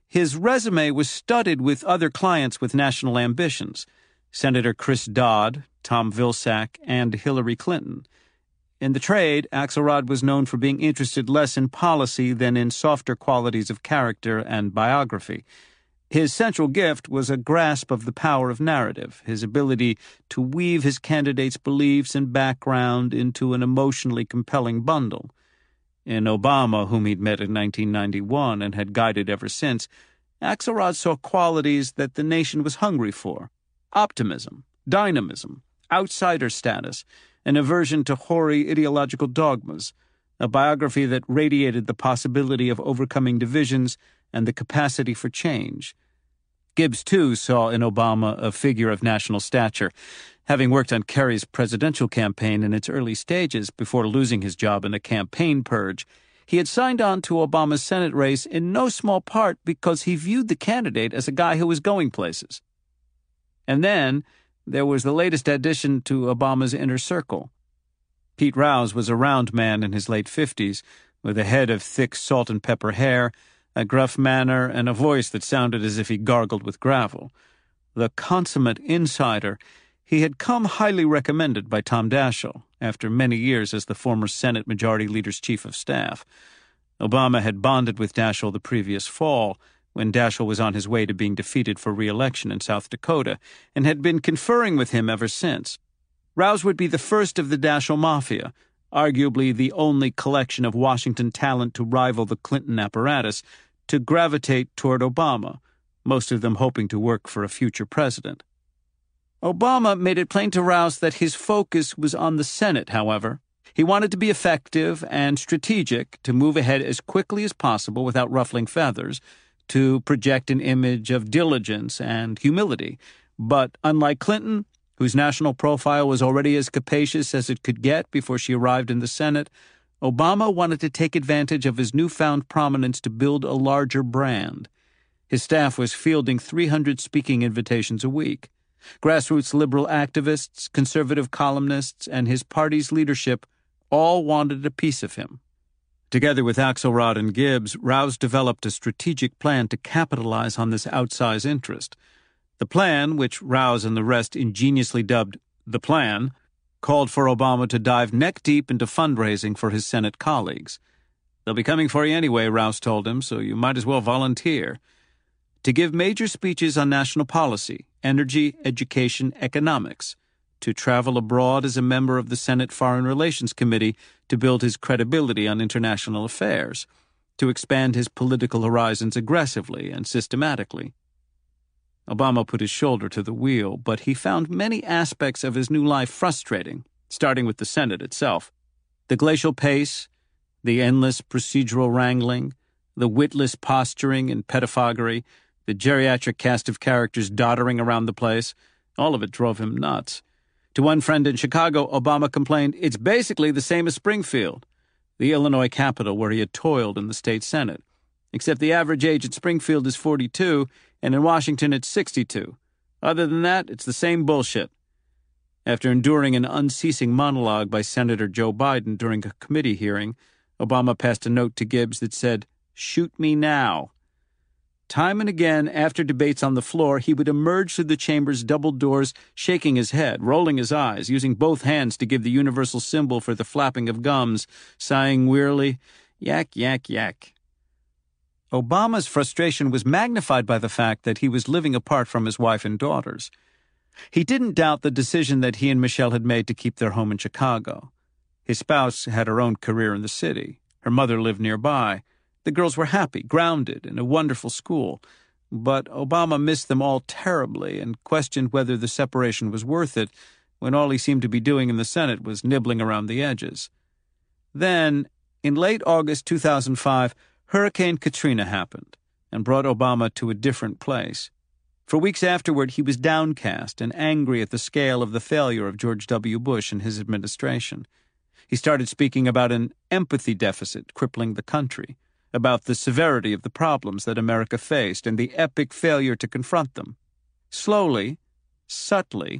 His resume was studded with other clients with national ambitions: Senator Chris Dodd, Tom Vilsack, and Hillary Clinton. In the trade, Axelrod was known for being interested less in policy than in softer qualities of character and biography. His central gift was a grasp of the power of narrative, his ability to weave his candidate's beliefs and background into an emotionally compelling bundle. In Obama, whom he'd met in nineteen ninety-one and had guided ever since, Axelrod saw qualities that the nation was hungry for: optimism, dynamism, outsider status, an aversion to hoary ideological dogmas, a biography that radiated the possibility of overcoming divisions and the capacity for change. Gibbs, too, saw in Obama a figure of national stature. Having worked on Kerry's presidential campaign in its early stages before losing his job in a campaign purge, he had signed on to Obama's Senate race in no small part because he viewed the candidate as a guy who was going places. And then there was the latest addition to Obama's inner circle. Pete Rouse was a round man in his late fifties, with a head of thick salt and pepper hair, a gruff manner, and a voice that sounded as if he gargled with gravel. The consummate insider, he had come highly recommended by Tom Daschle, after many years as the former Senate Majority Leader's chief of staff. Obama had bonded with Daschle the previous fall, when Daschle was on his way to being defeated for re-election in South Dakota, and had been conferring with him ever since. Rouse would be the first of the Daschle Mafia, arguably the only collection of Washington talent to rival the Clinton apparatus, to gravitate toward Obama, most of them hoping to work for a future president. Obama made it plain to Rouse that his focus was on the Senate, however. He wanted to be effective and strategic, to move ahead as quickly as possible without ruffling feathers, to project an image of diligence and humility. But unlike Clinton, whose national profile was already as capacious as it could get before she arrived in the Senate, Obama wanted to take advantage of his newfound prominence to build a larger brand. His staff was fielding three hundred speaking invitations a week. Grassroots liberal activists, conservative columnists, and his party's leadership all wanted a piece of him. Together with Axelrod and Gibbs, Rouse developed a strategic plan to capitalize on this outsized interest. The plan, which Rouse and the rest ingeniously dubbed the Plan, called for Obama to dive neck-deep into fundraising for his Senate colleagues. "They'll be coming for you anyway," Rouse told him, "so you might as well volunteer." To give major speeches on national policy, energy, education, economics, to travel abroad as a member of the Senate Foreign Relations Committee to build his credibility on international affairs, to expand his political horizons aggressively and systematically. Obama put his shoulder to the wheel, but he found many aspects of his new life frustrating, starting with the Senate itself. The glacial pace, the endless procedural wrangling, the witless posturing and pettifoggery, the geriatric cast of characters doddering around the place, all of it drove him nuts. To one friend in Chicago, Obama complained, "It's basically the same as Springfield," the Illinois capital where he had toiled in the state Senate, except the average age at Springfield is forty-two, and in Washington it's sixty-two. Other than that, it's the same bullshit. After enduring an unceasing monologue by Senator Joe Biden during a committee hearing, Obama passed a note to Gibbs that said, "Shoot me now." Time and again, after debates on the floor, he would emerge through the chamber's double doors, shaking his head, rolling his eyes, using both hands to give the universal symbol for the flapping of gums, sighing wearily, "Yak, yak, yak." Obama's frustration was magnified by the fact that he was living apart from his wife and daughters. He didn't doubt the decision that he and Michelle had made to keep their home in Chicago. His spouse had her own career in the city. Her mother lived nearby. The girls were happy, grounded, in a wonderful school. But Obama missed them all terribly and questioned whether the separation was worth it when all he seemed to be doing in the Senate was nibbling around the edges. Then, in late August two thousand five, Hurricane Katrina happened and brought Obama to a different place. For weeks afterward, he was downcast and angry at the scale of the failure of George W. Bush and his administration. He started speaking about an empathy deficit crippling the country, about the severity of the problems that America faced and the epic failure to confront them. Slowly, subtly,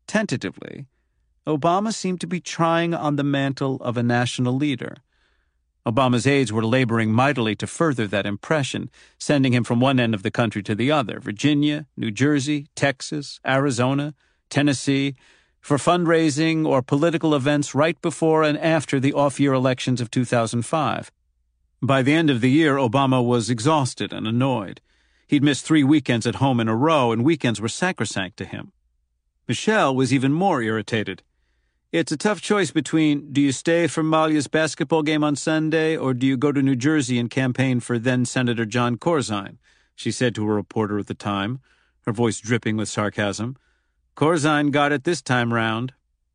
tentatively, Obama seemed to be trying on the mantle of a national leader. Obama's aides were laboring mightily to further that impression, sending him from one end of the country to the other, Virginia, New Jersey, Texas, Arizona, Tennessee, for fundraising or political events right before and after the off-year elections of two thousand five. By the end of the year, Obama was exhausted and annoyed. He'd missed three weekends at home in a row, and weekends were sacrosanct to him. Michelle was even more irritated. It's a tough choice between, do you stay for Malia's basketball game on Sunday, or do you go to New Jersey and campaign for then-Senator Jon Corzine, she said to a reporter at the time, her voice dripping with sarcasm. Corzine got it this time round.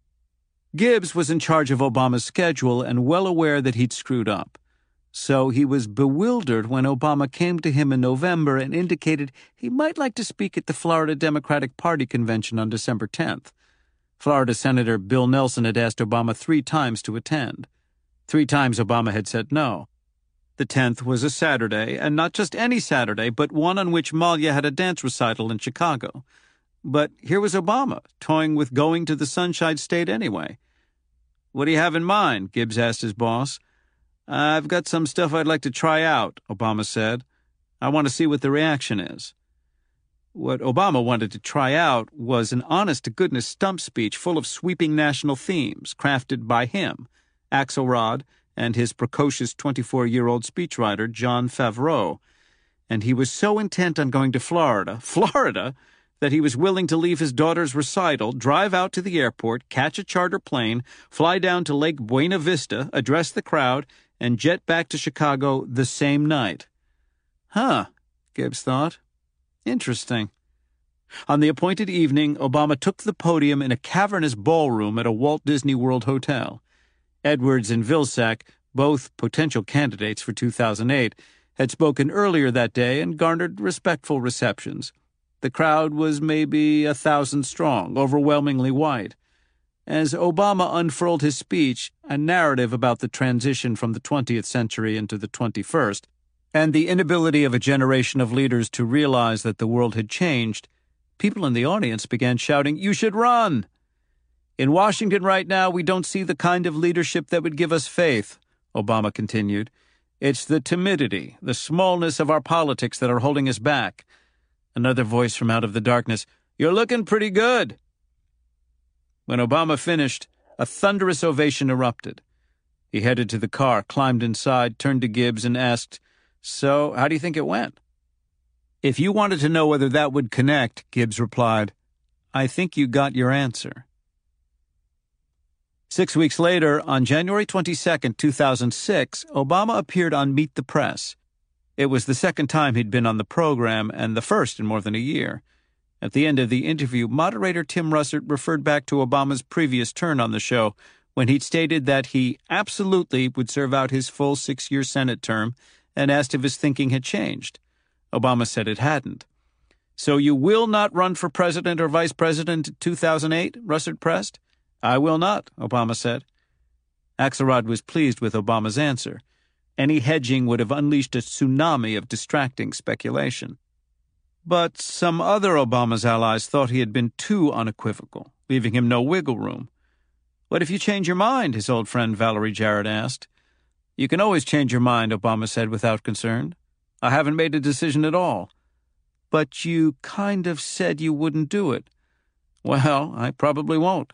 Gibbs was in charge of Obama's schedule and well aware that he'd screwed up. So he was bewildered when Obama came to him in November and indicated he might like to speak at the Florida Democratic Party convention on December tenth. Florida Senator Bill Nelson had asked Obama three times to attend. Three times Obama had said no. The tenth was a Saturday, and not just any Saturday, but one on which Malia had a dance recital in Chicago. But here was Obama, toying with going to the Sunshine State anyway. What do you have in mind? Gibbs asked his boss. I've got some stuff I'd like to try out, Obama said. I want to see what the reaction is. What Obama wanted to try out was an honest-to-goodness stump speech full of sweeping national themes crafted by him, Axelrod, and his precocious twenty-four-year-old speechwriter, Jon Favreau. And he was so intent on going to Florida, Florida, that he was willing to leave his daughter's recital, drive out to the airport, catch a charter plane, fly down to Lake Buena Vista, address the crowd, and jet back to Chicago the same night. Huh, Gibbs thought. Interesting. On the appointed evening, Obama took the podium in a cavernous ballroom at a Walt Disney World hotel. Edwards and Vilsack, both potential candidates for two thousand eight, had spoken earlier that day and garnered respectful receptions. The crowd was maybe a thousand strong, overwhelmingly white. As Obama unfurled his speech, a narrative about the transition from the twentieth century into the twenty-first, and the inability of a generation of leaders to realize that the world had changed, people in the audience began shouting, "You should run!" In Washington right now, we don't see the kind of leadership that would give us faith, Obama continued. It's the timidity, the smallness of our politics that are holding us back. Another voice from out of the darkness, "You're looking pretty good." When Obama finished, a thunderous ovation erupted. He headed to the car, climbed inside, turned to Gibbs, and asked, "So, how do you think it went?" "If you wanted to know whether that would connect," Gibbs replied, "I think you got your answer." Six weeks later, on January twenty-second, two thousand six, Obama appeared on Meet the Press. It was the second time he'd been on the program, and the first in more than a year. At the end of the interview, moderator Tim Russert referred back to Obama's previous turn on the show, when he'd stated that he absolutely would serve out his full six-year Senate term, and asked if his thinking had changed. Obama said it hadn't. "So you will not run for president or vice president in two thousand eight, Russert pressed. "I will not," Obama said. Axelrod was pleased with Obama's answer. Any hedging would have unleashed a tsunami of distracting speculation. But some other Obama's allies thought he had been too unequivocal, leaving him no wiggle room. "What if you change your mind?" his old friend Valerie Jarrett asked. "You can always change your mind," Obama said without concern. "I haven't made a decision at all." "But you kind of said you wouldn't do it." "Well, I probably won't."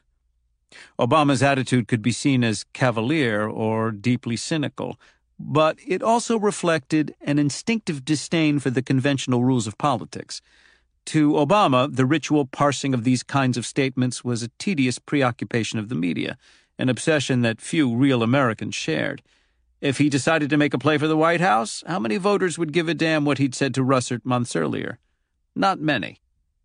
Obama's attitude could be seen as cavalier or deeply cynical, but it also reflected an instinctive disdain for the conventional rules of politics. To Obama, the ritual parsing of these kinds of statements was a tedious preoccupation of the media, an obsession that few real Americans shared. If he decided to make a play for the White House, how many voters would give a damn what he'd said to Russert months earlier? Not many.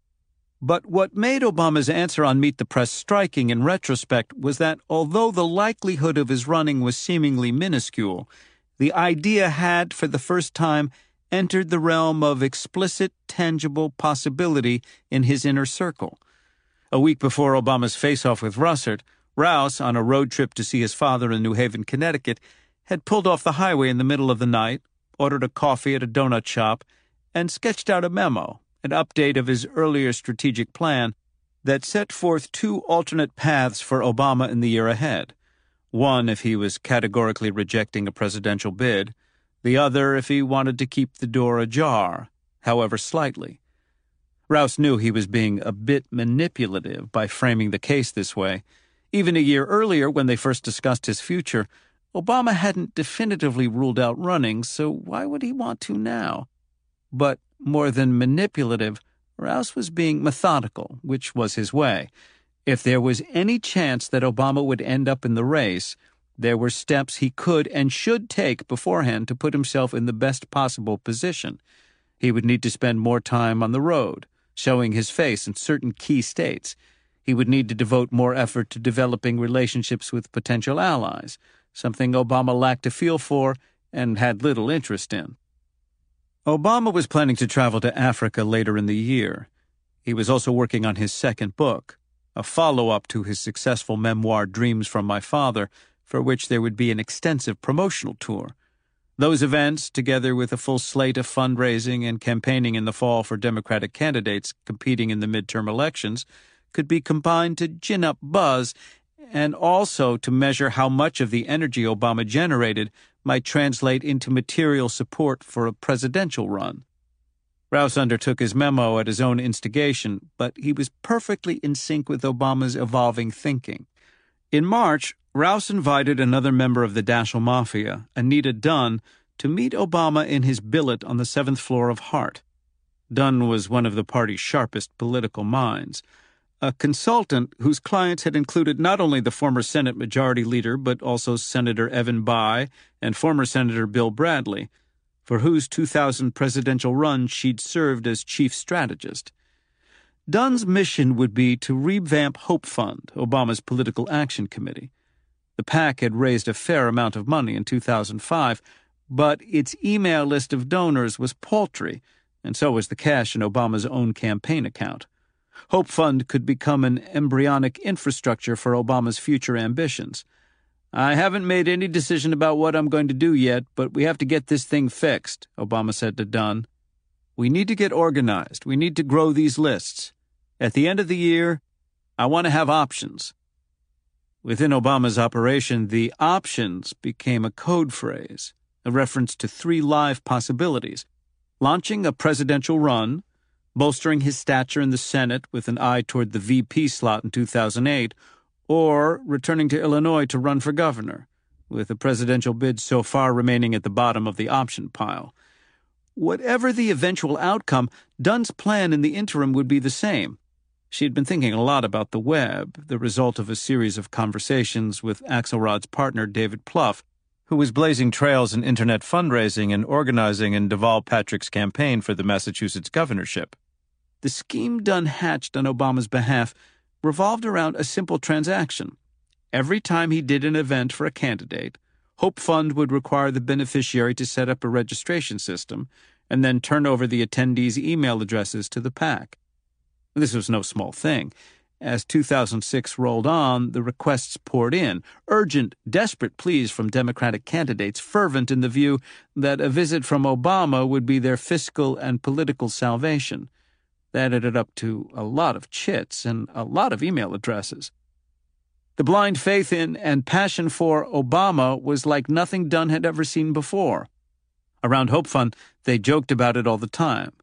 But what made Obama's answer on Meet the Press striking in retrospect was that although the likelihood of his running was seemingly minuscule, the idea had, for the first time, entered the realm of explicit, tangible possibility in his inner circle. A week before Obama's face-off with Russert, Rouse, on a road trip to see his father in New Haven, Connecticut, had pulled off the highway in the middle of the night, ordered a coffee at a donut shop, and sketched out a memo, an update of his earlier strategic plan, that set forth two alternate paths for Obama in the year ahead. One if he was categorically rejecting a presidential bid, the other if he wanted to keep the door ajar, however slightly. Rouse knew he was being a bit manipulative by framing the case this way. Even a year earlier, when they first discussed his future, Obama hadn't definitively ruled out running, so why would he want to now? But more than manipulative, Rouse was being methodical, which was his way. If there was any chance that Obama would end up in the race, there were steps he could and should take beforehand to put himself in the best possible position. He would need to spend more time on the road, showing his face in certain key states. He would need to devote more effort to developing relationships with potential allies, something Obama lacked a feel for and had little interest in. Obama was planning to travel to Africa later in the year. He was also working on his second book, a follow-up to his successful memoir Dreams from My Father, for which there would be an extensive promotional tour. Those events, together with a full slate of fundraising and campaigning in the fall for Democratic candidates competing in the midterm elections, could be combined to gin up buzz and also to measure how much of the energy Obama generated might translate into material support for a presidential run. Rouse undertook his memo at his own instigation, but he was perfectly in sync with Obama's evolving thinking. In March, Rouse invited another member of the Daschle Mafia, Anita Dunn, to meet Obama in his billet on the seventh floor of Hart. Dunn was one of the party's sharpest political minds, a consultant whose clients had included not only the former Senate Majority Leader but also Senator Evan Bayh and former Senator Bill Bradley, for whose two thousand presidential run she'd served as chief strategist. Dunn's mission would be to revamp Hope Fund, Obama's political action committee. The PAC had raised a fair amount of money in two thousand five, but its email list of donors was paltry, and so was the cash in Obama's own campaign account. Hope Fund could become an embryonic infrastructure for Obama's future ambitions. "I haven't made any decision about what I'm going to do yet, but we have to get this thing fixed," Obama said to Dunn. "We need to get organized. We need to grow these lists. At the end of the year, I want to have options." Within Obama's operation, the options became a code phrase, a reference to three live possibilities: launching a presidential run, bolstering his stature in the Senate with an eye toward the V P slot in two thousand eight, or returning to Illinois to run for governor, with a presidential bid so far remaining at the bottom of the option pile. Whatever the eventual outcome, Dunn's plan in the interim would be the same. She had been thinking a lot about the web, the result of a series of conversations with Axelrod's partner David Plouffe, who was blazing trails in internet fundraising and organizing in Deval Patrick's campaign for the Massachusetts governorship. The scheme Dunn hatched on Obama's behalf revolved around a simple transaction. Every time he did an event for a candidate, Hope Fund would require the beneficiary to set up a registration system and then turn over the attendees' email addresses to the PAC. This was no small thing. As two thousand six rolled on, the requests poured in, urgent, desperate pleas from Democratic candidates fervent in the view that a visit from Obama would be their fiscal and political salvation. That added up to a lot of chits and a lot of email addresses. The blind faith in and passion for Obama was like nothing Dunn had ever seen before. Around Hope Fund, they joked about it all the time.